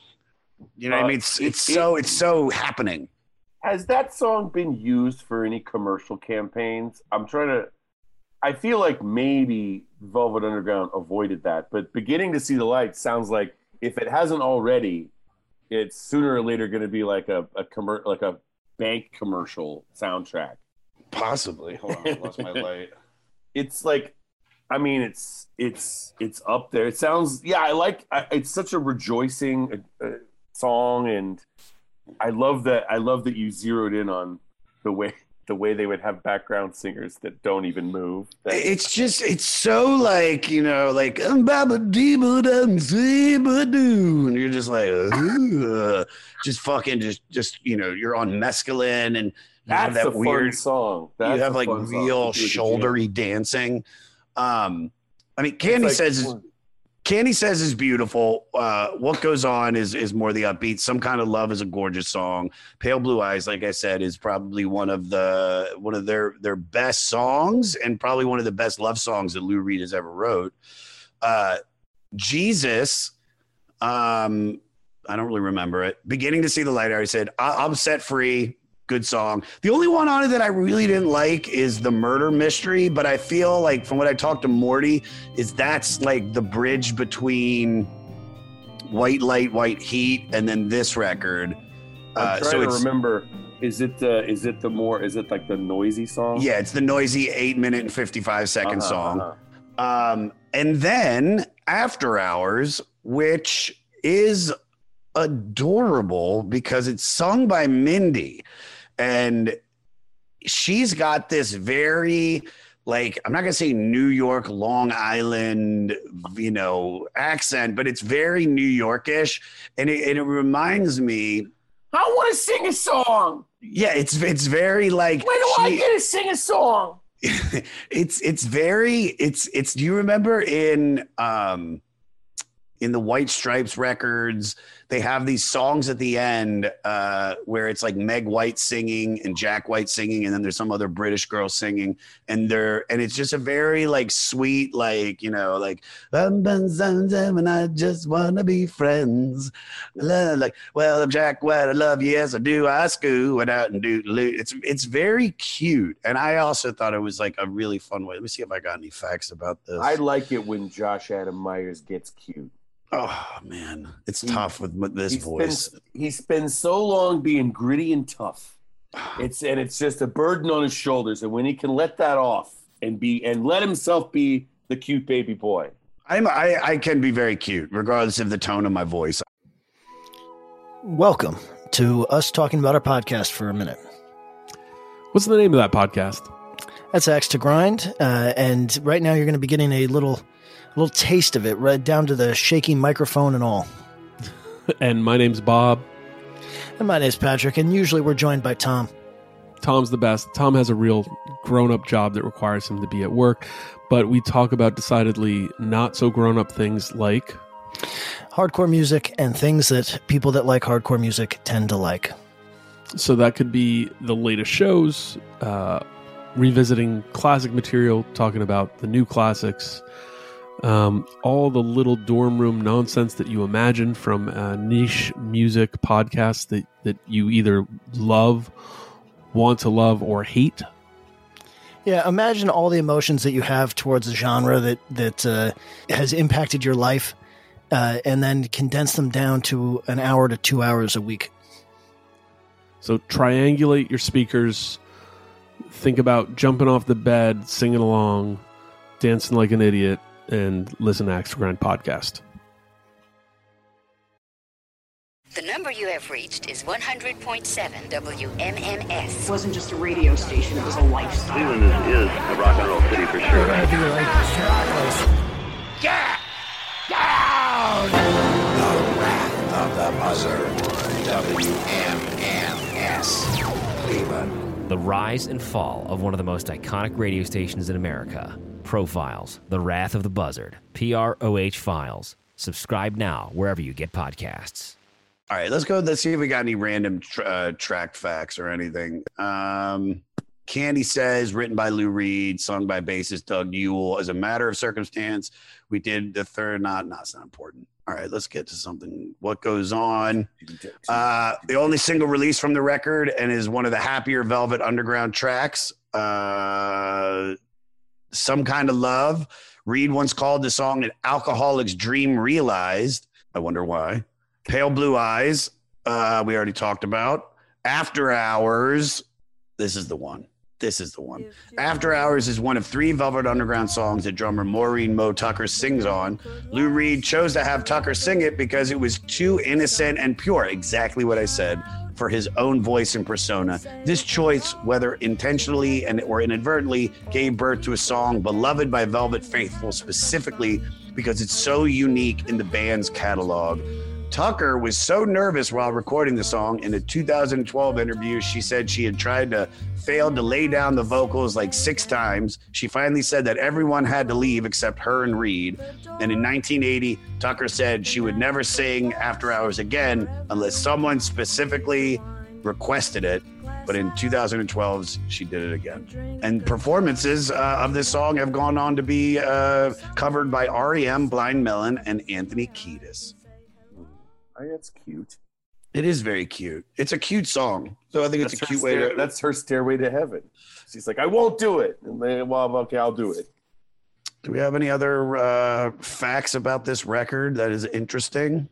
You know what I Uh, mean? It's, it- it's so, it's so happening. Has that song been used for any commercial campaigns? I'm trying to. I feel like maybe Velvet Underground avoided that, but Beginning to See the Light sounds like if it hasn't already, it's sooner or later going to be like a, a commer- like a bank commercial soundtrack. Possibly. Hold on, I lost my light. It's like, I mean, it's it's it's up there. It sounds, yeah, I like. I, it's such a rejoicing uh, song, and I love that. I love that you zeroed in on the way. the way they would have background singers that don't even move. It's just, it's so like, you know, like, um, baba dee ba dum zee ba doo. And you're just like, ugh. just fucking, just, just, you know, you're on mescaline and you have That's that a weird fun song. That's you have a like fun song. real It's really shouldery dancing. Um, I mean, Candy like- Says is, Candy Says is beautiful. Uh, What Goes On is is more the upbeat. Some Kind of Love is a gorgeous song. Pale Blue Eyes, like I said, is probably one of the one of their their best songs and probably one of the best love songs that Lou Reed has ever wrote. Uh, Jesus, um, I don't really remember it. Beginning to See the Light, I already said. I- I'm Set Free. Good song. The only one on it that I really didn't like is The Murder Mystery, but I feel like from what I talked to Morty, is that's like the bridge between White Light, White Heat, and then this record. I'm Uh, trying so to it's, remember. Is it the? Is it the more? Is it like the noisy song? yeah, it's the noisy eight minute and fifty-five second Uh-huh, song. uh-huh. Um, and then After Hours, which is adorable because it's sung by Mindy. And she's got this very, like, I'm not going to say New York, Long Island, you know, accent, but it's very New Yorkish. And it, and it reminds me. I want to sing a song. Yeah, it's it's very like. When do I she- get to sing a song? it's it's very it's it's do you remember in um in the White Stripes records, they have these songs at the end uh, where it's like Meg White singing and Jack White singing, and then there's some other British girl singing, and they're and it's just a very like sweet, like, you know, like and I just wanna be friends. Like, well, I'm Jack White, I love you, yes I do. I school without and do. It's it's very cute, and I also thought it was like a really fun way. Let me see if I got any facts about this. I like it when Josh Adam Myers gets cute. Oh man, it's he, tough with, with this he voice. Spends, he spends so long being gritty and tough. It's and it's just a burden on his shoulders. And when he can let that off and be and let himself be the cute baby boy, I'm I, I can be very cute, regardless of the tone of my voice. Welcome to us talking about our podcast for a minute. What's the name of that podcast? That's Axe to Grind, uh, and right now you're going to be getting a little. A little taste of it, right down to the shaky microphone and all. And my name's Bob. And my name's Patrick, and usually we're joined by Tom. Tom's the best. Tom has a real grown-up job that requires him to be at work, but we talk about decidedly not so grown-up things like hardcore music and things that people that like hardcore music tend to like. So that could be the latest shows, uh, revisiting classic material, talking about the new classics, Um, all the little dorm room nonsense that you imagine from a niche music podcast that, that you either love, want to love, or hate. Yeah, imagine all the emotions that you have towards a genre that, that uh, has impacted your life, uh, and then condense them down to an hour to two hours a week. So triangulate your speakers, think about jumping off the bed, singing along, dancing like an idiot, and listen to Axe to Grind podcast. The number you have reached is one hundred point seven W M M S. It wasn't just a radio station, it was a lifestyle. Cleveland is, is a rock and roll city for sure. Get down! The Wrath of the Buzzard. W M M S. Cleveland. The rise and fall of one of the most iconic radio stations in America. Profiles, The Wrath of the Buzzard, P R O H Files. Subscribe now wherever you get podcasts. All right, let's go. Let's see if we got any random tra- uh, track facts or anything. Um, Candy says, written by Lou Reed, sung by bassist Doug Yule. As a matter of circumstance, we did the third. Not, not, it's not important. All right, let's get to something. What goes on? Uh, the only single released from the record and is one of the happier Velvet Underground tracks. Uh, Some Kind of Love. Reed once called the song an alcoholic's dream realized. I wonder why. Pale Blue Eyes, uh, we already talked about. After Hours, this is the one. This is the one. After Hours is one of three Velvet Underground songs that drummer Maureen Mo Tucker sings on. Lou Reed chose to have Tucker sing it because it was too innocent and pure, exactly what I said, for his own voice and persona. This choice, whether intentionally and or inadvertently, gave birth to a song beloved by Velvet faithful, specifically because it's so unique in the band's catalog. Tucker was so nervous while recording the song. In a two thousand twelve interview, she said she had tried to fail to lay down the vocals like six times. She finally said that everyone had to leave except her and Reed. And in nineteen eighty, Tucker said she would never sing After Hours again unless someone specifically requested it. But in two thousand twelve, she did it again. And performances uh, of this song have gone on to be uh, covered by R E M, Blind Melon, and Anthony Kiedis. Oh, that's cute. It is very cute. It's a cute song. So I think it's that's a cute stair- way to... That's her stairway to heaven. She's like, I won't do it. And then, well, okay, I'll do it. Do we have any other uh, facts about this record that is interesting?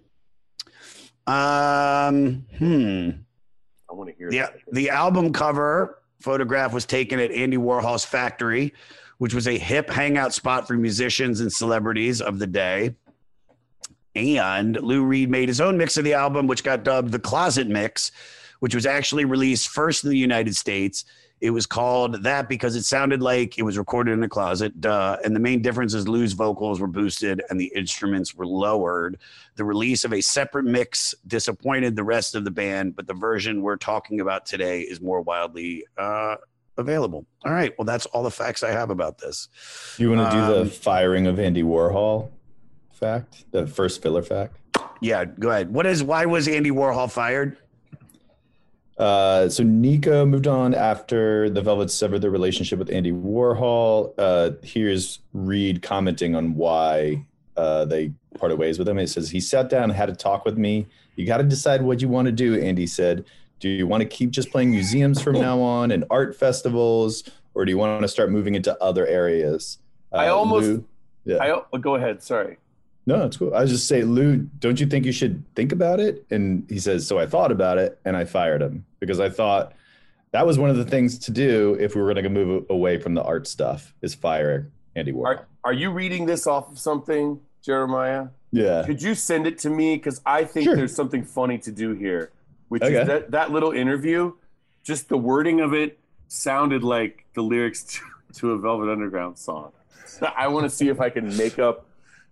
Um, hmm. I want to hear the, that. The album cover photograph was taken at Andy Warhol's factory, which was a hip hangout spot for musicians and celebrities of the day. And Lou Reed made his own mix of the album, which got dubbed the Closet Mix, which was actually released first in the United States. It was called that because it sounded like it was recorded in a closet. Duh. And the main difference is Lou's vocals were boosted and the instruments were lowered. The release of a separate mix disappointed the rest of the band, but the version we're talking about today is more widely uh, available. All right. Well, that's all the facts I have about this. Do you want to um, do the firing of Andy Warhol fact, the first filler fact. Yeah, go ahead. What is? Why was Andy Warhol fired? Uh, so Nico moved on after the Velvets severed their relationship with Andy Warhol. Uh, here's Reed commenting on why uh, they parted ways with him. It says, he sat down and had a talk with me. You got to decide what you want to do, Andy said. Do you want to keep just playing museums from now on and art festivals, or do you want to start moving into other areas? Uh, I almost, Lou, yeah. I, oh, go ahead. Sorry. No, it's cool. I was just saying, Lou, don't you think you should think about it? And he says, so I thought about it and I fired him because I thought that was one of the things to do if we were going to move away from the art stuff is fire Andy Warhol. Are, are you reading this off of something, Jeremiah? Yeah. Could you send it to me? Because I think Sure. there's something funny to do here, which Okay. is that, that little interview, just the wording of it sounded like the lyrics to, to a Velvet Underground song. So I want to see if I can make up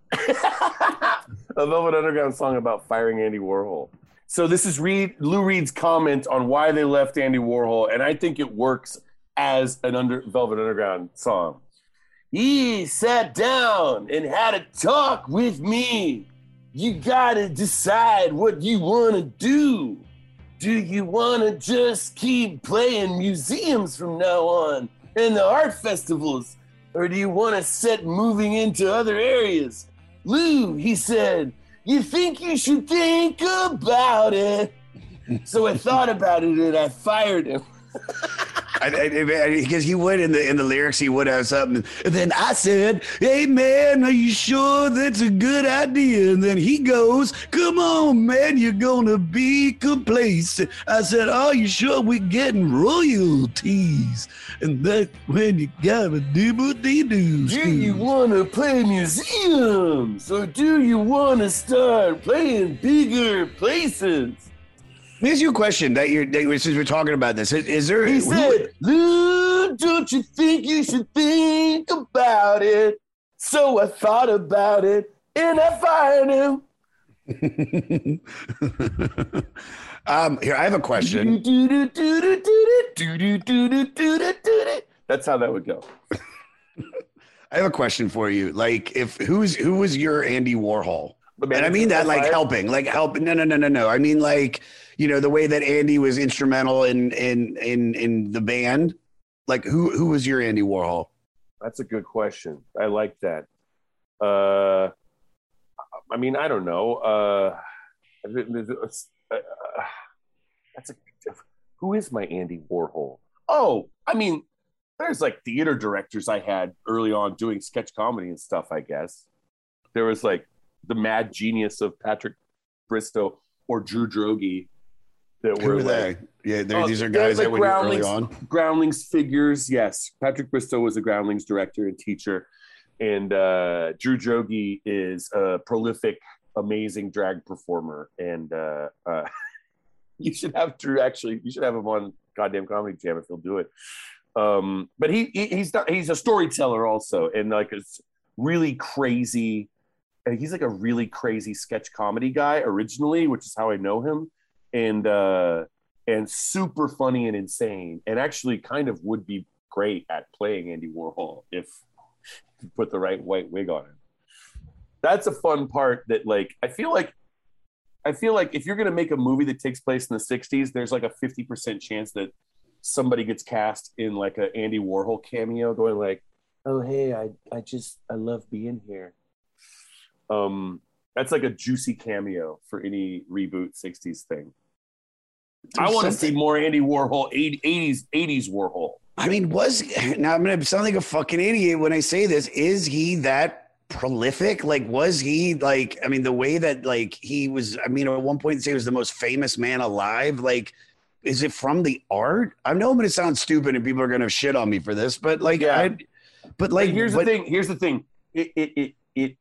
a Velvet Underground song about firing Andy Warhol. So this is Reed, Lou Reed's comment on why they left Andy Warhol, and I think it works as an under, Velvet Underground song. He sat down and had a talk with me. You gotta decide what you wanna do. Do you wanna just keep playing museums from now on and the art festivals? Or do you wanna set moving into other areas? Lou, he said, you think you should think about it. So I thought about it and I fired him. Because he would in the in the lyrics, he would have something. And then I said, "Hey man, are you sure that's a good idea?" And then he goes, "Come on, man, you're gonna be complacent." I said, "Are you sure we're getting royalties?" And that's when you gotta do what they do. Do you want to play museums, or do you want to start playing bigger places? Let me ask you a question that you're that, since we're talking about this. Is, is there? He said, Lou, don't you think you should think about it? So I thought about it and I fired him. um, here, I have a question. That's how that would go. I have a question for you. Like, if who's who was your Andy Warhol? And I mean that like helping, like help. No, no, no, no, no. I mean like, you know, the way that Andy was instrumental in in in in the band. Like, who who was your Andy Warhol? That's a good question. I like that. Uh, I mean, I don't know. Uh, that's a who is my Andy Warhol? Oh, I mean, there's like theater directors I had early on doing sketch comedy and stuff. I guess there was like the mad genius of Patrick Bristow or Drew Droege that Who were are like, they? Yeah, they're- oh, these are they're guys that were early Groundlings- on. Groundlings figures, yes. Patrick Bristow was a Groundlings director and teacher, and uh, Drew Droege is a prolific, amazing drag performer. And uh, uh, you should have Drew actually. You should have him on Goddamn Comedy Jam if he'll do it. Um, but he, he he's not. He's a storyteller also, and like it's really crazy. And he's like a really crazy sketch comedy guy originally, which is how I know him, and uh, and super funny and insane, and actually kind of would be great at playing Andy Warhol if you put the right white wig on him. That's a fun part. That like I feel like I feel like if you're gonna make a movie that takes place in the sixties, there's like a fifty percent chance that somebody gets cast in like an Andy Warhol cameo, going like, "Oh hey, I I just I love being here." Um, that's like a juicy cameo for any reboot sixties thing. I want to see more Andy Warhol, eighties, eighties Warhol. I mean, was now I'm gonna sound like a fucking idiot when I say this. Is he that prolific? Like, was he like? I mean, the way that like he was. I mean, at one point, say he was the most famous man alive. Like, is it from the art? I know I'm gonna sound stupid and people are gonna shit on me for this, but like, Yeah. I, but like, But here's but- the thing. Here's the thing. It it it it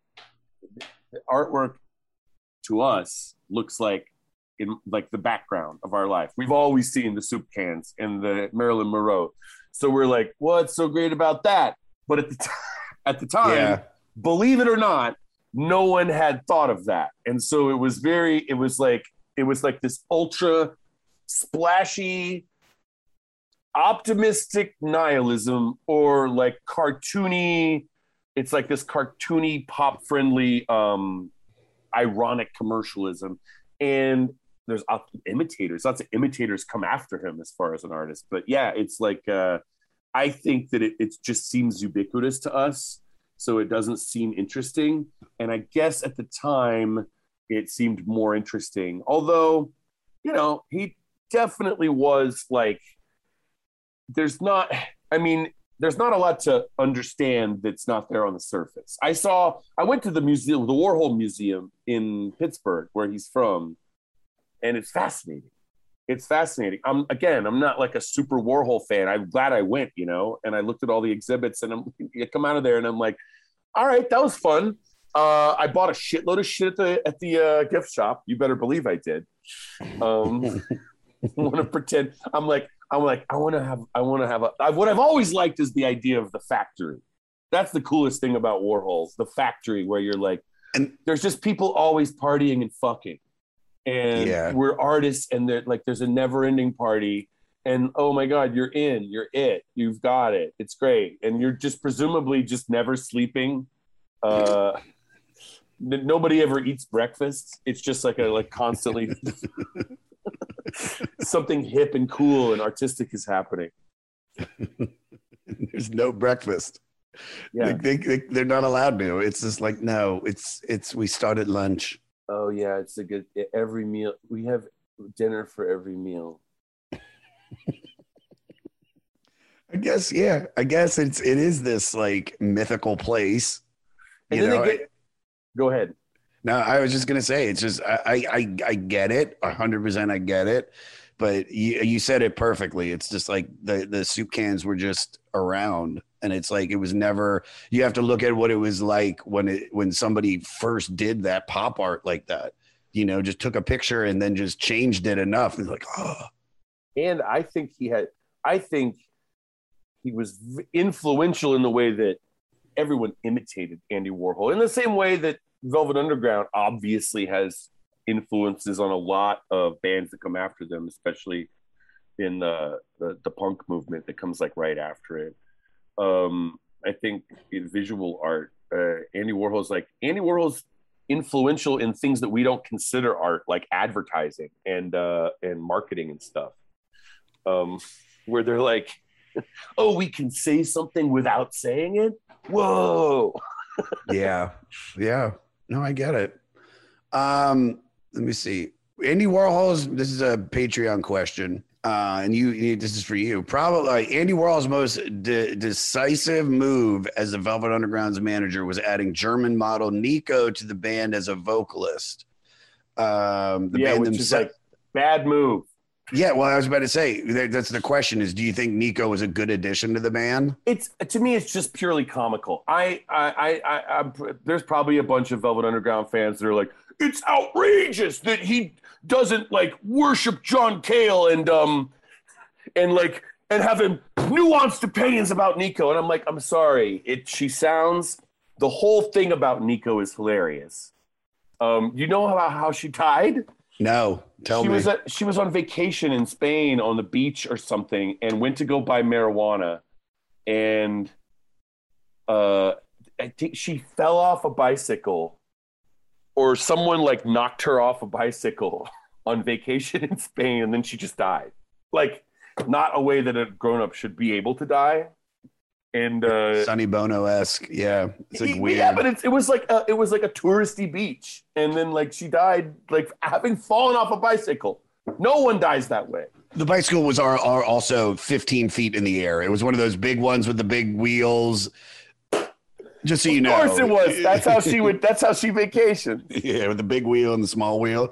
the artwork to us looks like in like the background of our life. We've always seen the soup cans and the Marilyn Monroe, so we're like, what's so great about that? But at the t- at the time, Yeah. believe it or not, no one had thought of that, and so it was very. It was like it was like this ultra splashy, optimistic nihilism, or like cartoony, it's like this cartoony, pop-friendly, um, ironic commercialism. And there's imitators. Lots of imitators come after him as far as an artist. But yeah, it's like, uh, I think that it, it just seems ubiquitous to us. So it doesn't seem interesting. And I guess at the time, it seemed more interesting. Although, you know, he definitely was like, there's not, I mean, there's not a lot to understand that's not there on the surface. I saw, I went to the museum, the Warhol Museum in Pittsburgh, where he's from, and it's fascinating. It's fascinating. I'm again, I'm not like a super Warhol fan. I'm glad I went, you know, and I looked at all the exhibits, and I'm I come out of there and I'm like, all right, that was fun. Uh, I bought a shitload of shit at the at the uh, gift shop. You better believe I did. Um, I want to pretend I'm like I'm like I want to have I want to have a I, what I've always liked is the idea of the factory. That's the coolest thing about Warhol's, the factory, where you're like, and there's just people always partying and fucking. And yeah. we're artists, and like there's a never-ending party, and oh my God, you're in, you're it, you've got it, it's great, and you're just presumably just never sleeping. Uh, nobody ever eats breakfast. It's just like a like constantly something hip and cool and artistic is happening. There's no breakfast. Yeah, they, they, they're not allowed to. It's just like no, it's it's we start at lunch. Oh yeah, it's a good every meal. We have dinner for every meal. I guess yeah. I guess it's it is this like mythical place. And then know? they get. Go ahead. No, I was just gonna say it's just I I I get it a hundred percent. I get it, but you you said it perfectly. It's just like the the soup cans were just around. And it's like it was never. You have to look at what it was like when it when somebody first did that pop art like that. You know, just took a picture and then just changed it enough. And like, oh. And I think he had. I think he was influential in the way that everyone imitated Andy Warhol. In the same way that Velvet Underground obviously has influences on a lot of bands that come after them, especially in the the, the punk movement that comes like right after it. Um, I think in visual art, uh, Andy Warhol's like Andy Warhol's influential in things that we don't consider art, like advertising and uh, and marketing and stuff. Um, where they're like, "Oh, we can say something without saying it." Whoa! yeah, yeah. No, I get it. Um, let me see. Andy Warhol's. This is a Patreon question. Uh, and you, you, this is for you. Probably uh, Andy Warhol's most de- decisive move as the Velvet Underground's manager was adding German model Nico to the band as a vocalist. Um, the yeah, band which themselves- is like bad move. Yeah, well, I was about to say that's the question: is do you think Nico was a good addition to the band? It's to me, it's just purely comical. I, I, I, I I'm, there's probably a bunch of Velvet Underground fans that are like, it's outrageous that he doesn't like worship John Cale and um and like and have him nuanced opinions about Nico. And I'm like, I'm sorry. It she sounds the whole thing about Nico is hilarious. Um, you know about how she died? No, tell she me. Was at, she was on vacation in Spain on the beach or something, and went to go buy marijuana, and uh, I think she fell off a bicycle, or someone like knocked her off a bicycle on vacation in Spain, and then she just died. Like, not a way that a grown-up should be able to die. And uh, Sonny Bono-esque, yeah, it's like weird. Yeah, but it's, it was like a, it was like a touristy beach, and then like she died like having fallen off a bicycle. No one dies that way. The bicycle was are, are also fifteen feet in the air. It was one of those big ones with the big wheels. Just so you know, of course it was. That's how she would. That's how she vacationed. Yeah, with the big wheel and the small wheel.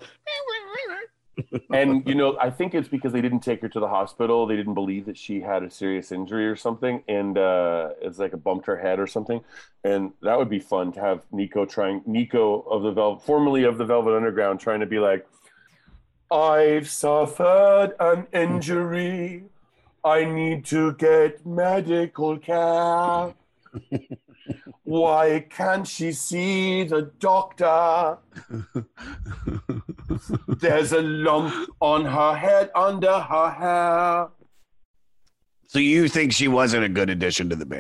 And, you know, I think it's because they didn't take her to the hospital. They didn't believe that she had a serious injury or something. And uh, it's like it bumped her head or something. And that would be fun to have Nico trying, Nico of the Velvet, formerly of the Velvet Underground, trying to be like, I've suffered an injury. I need to get medical care. Why can't she see the doctor? There's a lump on her head under her hair. So you think she wasn't a good addition to the band?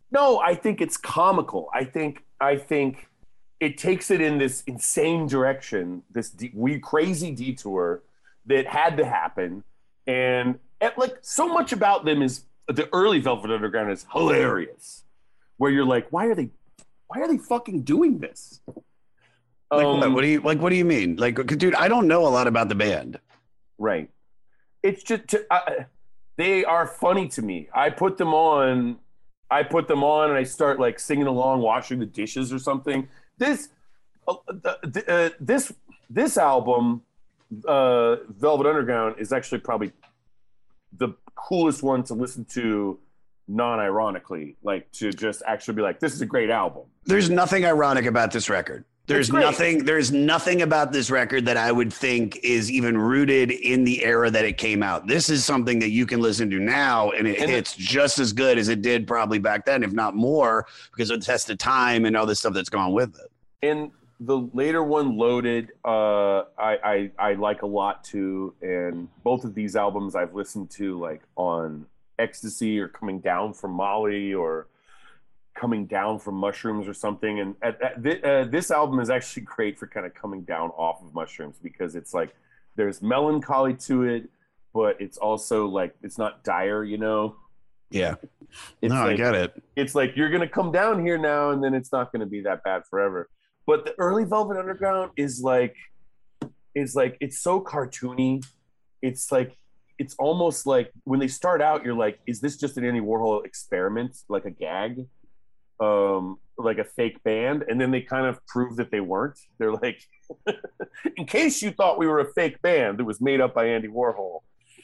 No, I think it's comical. I think I think it takes it in this insane direction, this de- we crazy detour that had to happen, and, and like so much about them is the early Velvet Underground is hilarious, where you're like, why are they, why are they fucking doing this? Like Um, what? What do you like? What do you mean? Like, dude, I don't know a lot about the band. Right. It's just to, uh, they are funny to me. I put them on. I put them on, and I start like singing along, washing the dishes or something. This, uh, uh, this, this album, uh, Velvet Underground, is actually probably the coolest one to listen to, non-ironically. Like to just actually be like, this is a great album. There's nothing ironic about this record. There's nothing. There's nothing about this record that I would think is even rooted in the era that it came out. This is something that you can listen to now, and it And hits just as good as it did probably back then, if not more, because of the test of time and all this stuff that's gone with it. And the later one, Loaded, uh, I, I I like a lot too. And both of these albums I've listened to like on ecstasy or coming down from Molly or coming down from mushrooms or something. And at, at th- uh, this album is actually great for kind of coming down off of mushrooms, because it's like there's melancholy to it, but it's also like it's not dire, you know? Yeah. It's no, like, I get it. It's like you're gonna come down here now, and then it's not gonna be that bad forever. But the early Velvet Underground is like, is like it's so cartoony. It's like it's almost like when they start out, you're like, is this just an Andy Warhol experiment, like a gag? Um, like a fake band, and then they kind of prove that they weren't. They're like, in case you thought we were a fake band that was made up by Andy Warhol,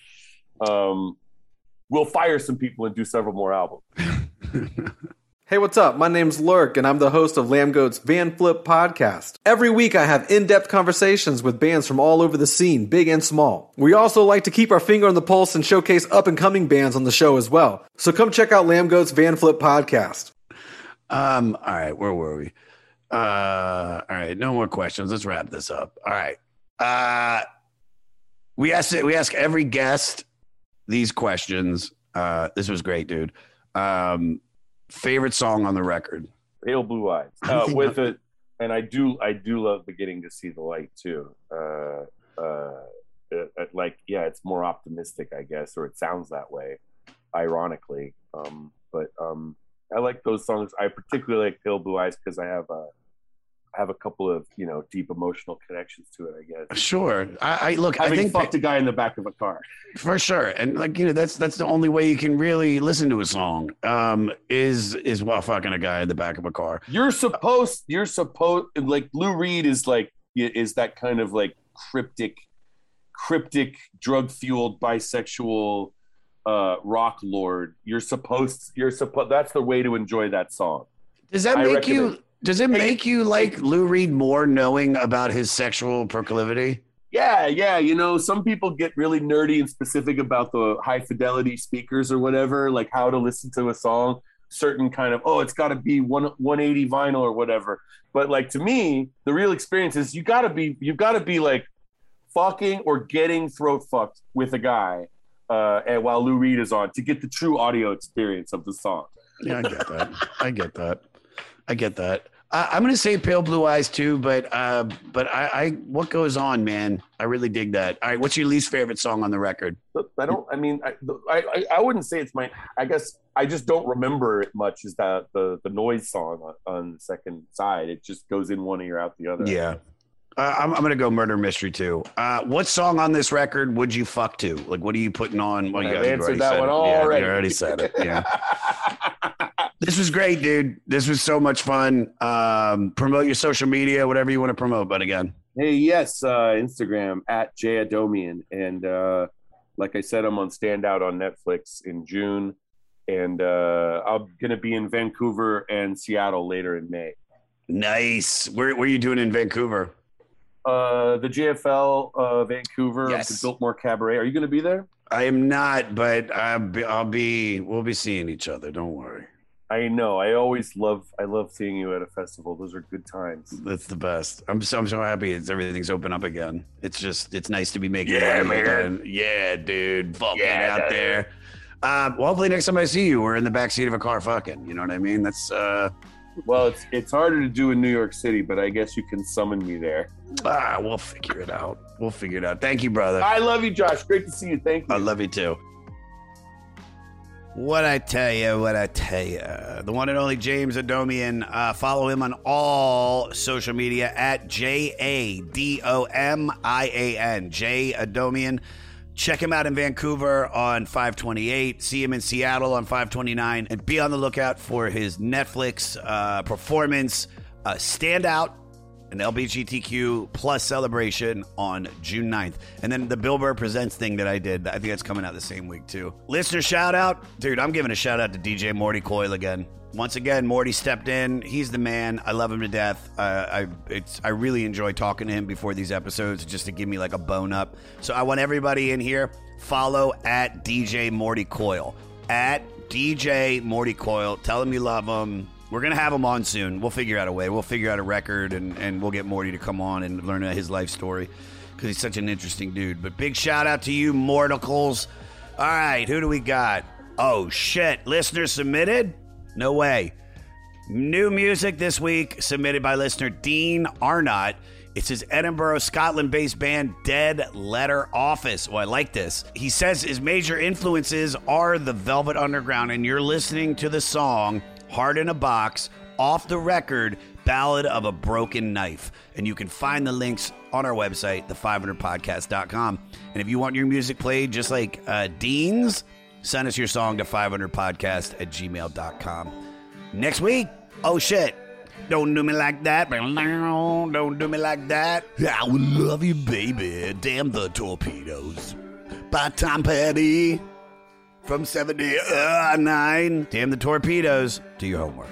um, we'll fire some people and do several more albums. Hey, what's up? My name's Lurk, and I'm the host of Lambgoat's Van Flip podcast. Every week I have in-depth conversations with bands from all over the scene, big and small. We also like to keep our finger on the pulse and showcase up-and-coming bands on the show as well. So come check out Lambgoat's Van Flip podcast. Um, all right, where were we? Uh, all right, no more questions. Let's wrap this up. All right. Uh, we ask we ask every guest these questions. Uh, this was great, dude. Um, favorite song on the record? Pale Blue Eyes. Uh, with it, and I do I do love Beginning to See the Light too. Uh, uh, uh, like yeah, it's more optimistic, I guess, or it sounds that way, ironically. Um, but um. I like those songs. I particularly like Pale Blue Eyes because I have a, I have a couple of, you know, deep emotional connections to it, I guess. Sure. I, I look, Having I think fucked a guy in the back of a car. For sure. And like, you know, that's that's the only way you can really listen to a song, um, is is while fucking a guy in the back of a car. You're supposed, you're supposed, like Lou Reed is like, is that kind of like cryptic, cryptic, drug-fueled, bisexual, uh rock lord. You're supposed you're supposed that's the way to enjoy that song. Does that I make recommend. you does it make you like Lou Reed more, knowing about his sexual proclivity? Yeah, yeah. You know, some people get really nerdy and specific about the high fidelity speakers or whatever, like how to listen to a song, certain kind of, oh, it's got to be one one eighty vinyl or whatever. But like to me, the real experience is you got to be you got to be like fucking or getting throat fucked with a guy. Uh, and while Lou Reed is on, to get the true audio experience of the song. Yeah, I get that. I get that. I get that. I, I'm going to say Pale Blue Eyes too, but uh, but I, I what goes on, man? I really dig that. All right, what's your least favorite song on the record? I don't. I mean, I I, I wouldn't say it's my. I guess I just don't remember it much. Is that the the Noise song on, on the second side? It just goes in one ear out the other. Yeah. Uh, I'm, I'm going to go Murder Mystery too. Uh, what song on this record would you fuck to? Like, what are you putting on? Well, I've you answered that one it. already. Yeah, you already said it. Yeah. This was great, dude. This was so much fun. Um, promote your social media, whatever you want to promote. But again, hey, yes, uh, Instagram at Jay Adomian, and uh, like I said, I'm on Standout on Netflix in June, and uh, I'm gonna be in Vancouver and Seattle later in May. Nice. Where Where are you doing in Vancouver? Uh, the J F L uh, Vancouver, Yes. the Biltmore Cabaret. Are you going to be there? I am not, but I'll be, I'll be. We'll be seeing each other. Don't worry. I know. I always love. I love seeing you at a festival. Those are good times. That's the best. I'm so I'm so happy. It's everything's open up again. It's just it's nice to be making Yeah, money man. again. Yeah, dude. Fucking Yeah, out dude. there. Uh, well, hopefully next time I see you, we're in the backseat of a car fucking. You know what I mean? That's, uh... Well, it's it's harder to do in New York City, but I guess you can summon me there. Ah, we'll figure it out. We'll figure it out. Thank you, brother. I love you, Josh. Great to see you. Thank you. I love you, too. What I tell you, what I tell you. The one and only James Adomian. Uh, follow him on all social media at J A D O M I A N. J Adomian. Check him out in Vancouver on five twenty-eight. See him in Seattle on five twenty-nine. And be on the lookout for his Netflix uh, performance, uh, Stand Out, an L G B T Q plus celebration on June ninth. And then the Billboard Presents thing that I did, I think that's coming out the same week too. Listener shout out. Dude, I'm giving a shout out to D J Morty Coyle again. Once again, Morty stepped in. He's the man. I love him to death. Uh, I it's I really enjoy talking to him before these episodes just to give me like a bone up. So I want everybody in here, follow at D J Morty Coyle. At D J Morty Coyle. Tell him you love him. We're going to have him on soon. We'll figure out a way. We'll figure out a record, and, and we'll get Morty to come on and learn his life story because he's such an interesting dude. But big shout out to you, Morticles. All right, who do we got? Oh, shit. Listener submitted? No way. New music this week submitted by listener Dean Arnott. It's his Edinburgh, Scotland-based band Dead Letter Office. Oh, I like this. He says his major influences are the Velvet Underground, and you're listening to the song Heart in a Box, off the record, Ballad of a Broken Knife. And you can find the links on our website, the five hundred podcast dot com. And if you want your music played just like uh, Dean's, send us your song to five hundred podcast at gmail dot com. Next week, oh shit, don't do me like that. Don't do me like that. I will love you, baby. Damn the torpedoes. By Tom Petty. From seventy-nine. Damn the torpedoes. Do your homework.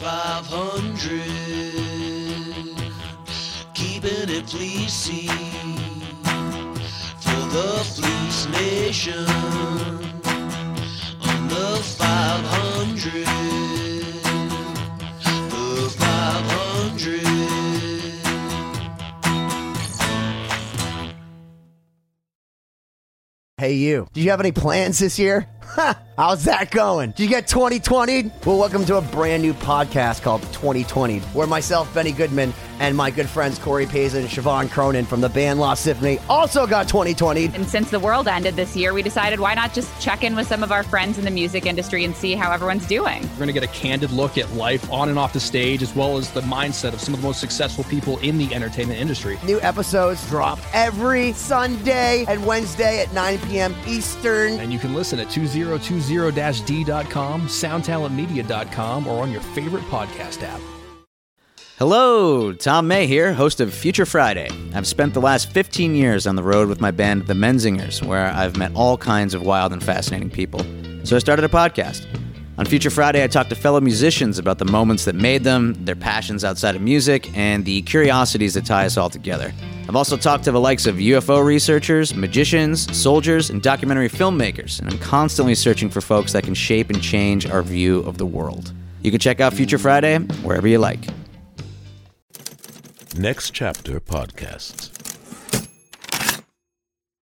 five hundred. Keeping it fleecy for the Fleece Nation on the five hundred. The five hundred. Hey, you. Do you have any plans this year? Ha! How's that going? Did you get twenty twenty? Well, welcome to a brand new podcast called twenty twenty, where myself, Benny Goodman, and my good friends Corey Payson and Siobhan Cronin from the band Lost Symphony also got twenty twenty. And since the world ended this year, we decided why not just check in with some of our friends in the music industry and see how everyone's doing. We're going to get a candid look at life on and off the stage, as well as the mindset of some of the most successful people in the entertainment industry. New episodes drop every Sunday and Wednesday at nine p.m. Eastern. And you can listen at two thousand twenty D dot com, sound talent media dot com, or on your favorite podcast app. Hello, Tom May here, host of Future Friday. I've spent the last fifteen years on the road with my band, The Menzingers, where I've met all kinds of wild and fascinating people. So I started a podcast. On Future Friday, I talk to fellow musicians about the moments that made them, their passions outside of music, and the curiosities that tie us all together. I've also talked to the likes of U F O researchers, magicians, soldiers, and documentary filmmakers, and I'm constantly searching for folks that can shape and change our view of the world. You can check out Future Friday wherever you like. Next Chapter Podcasts.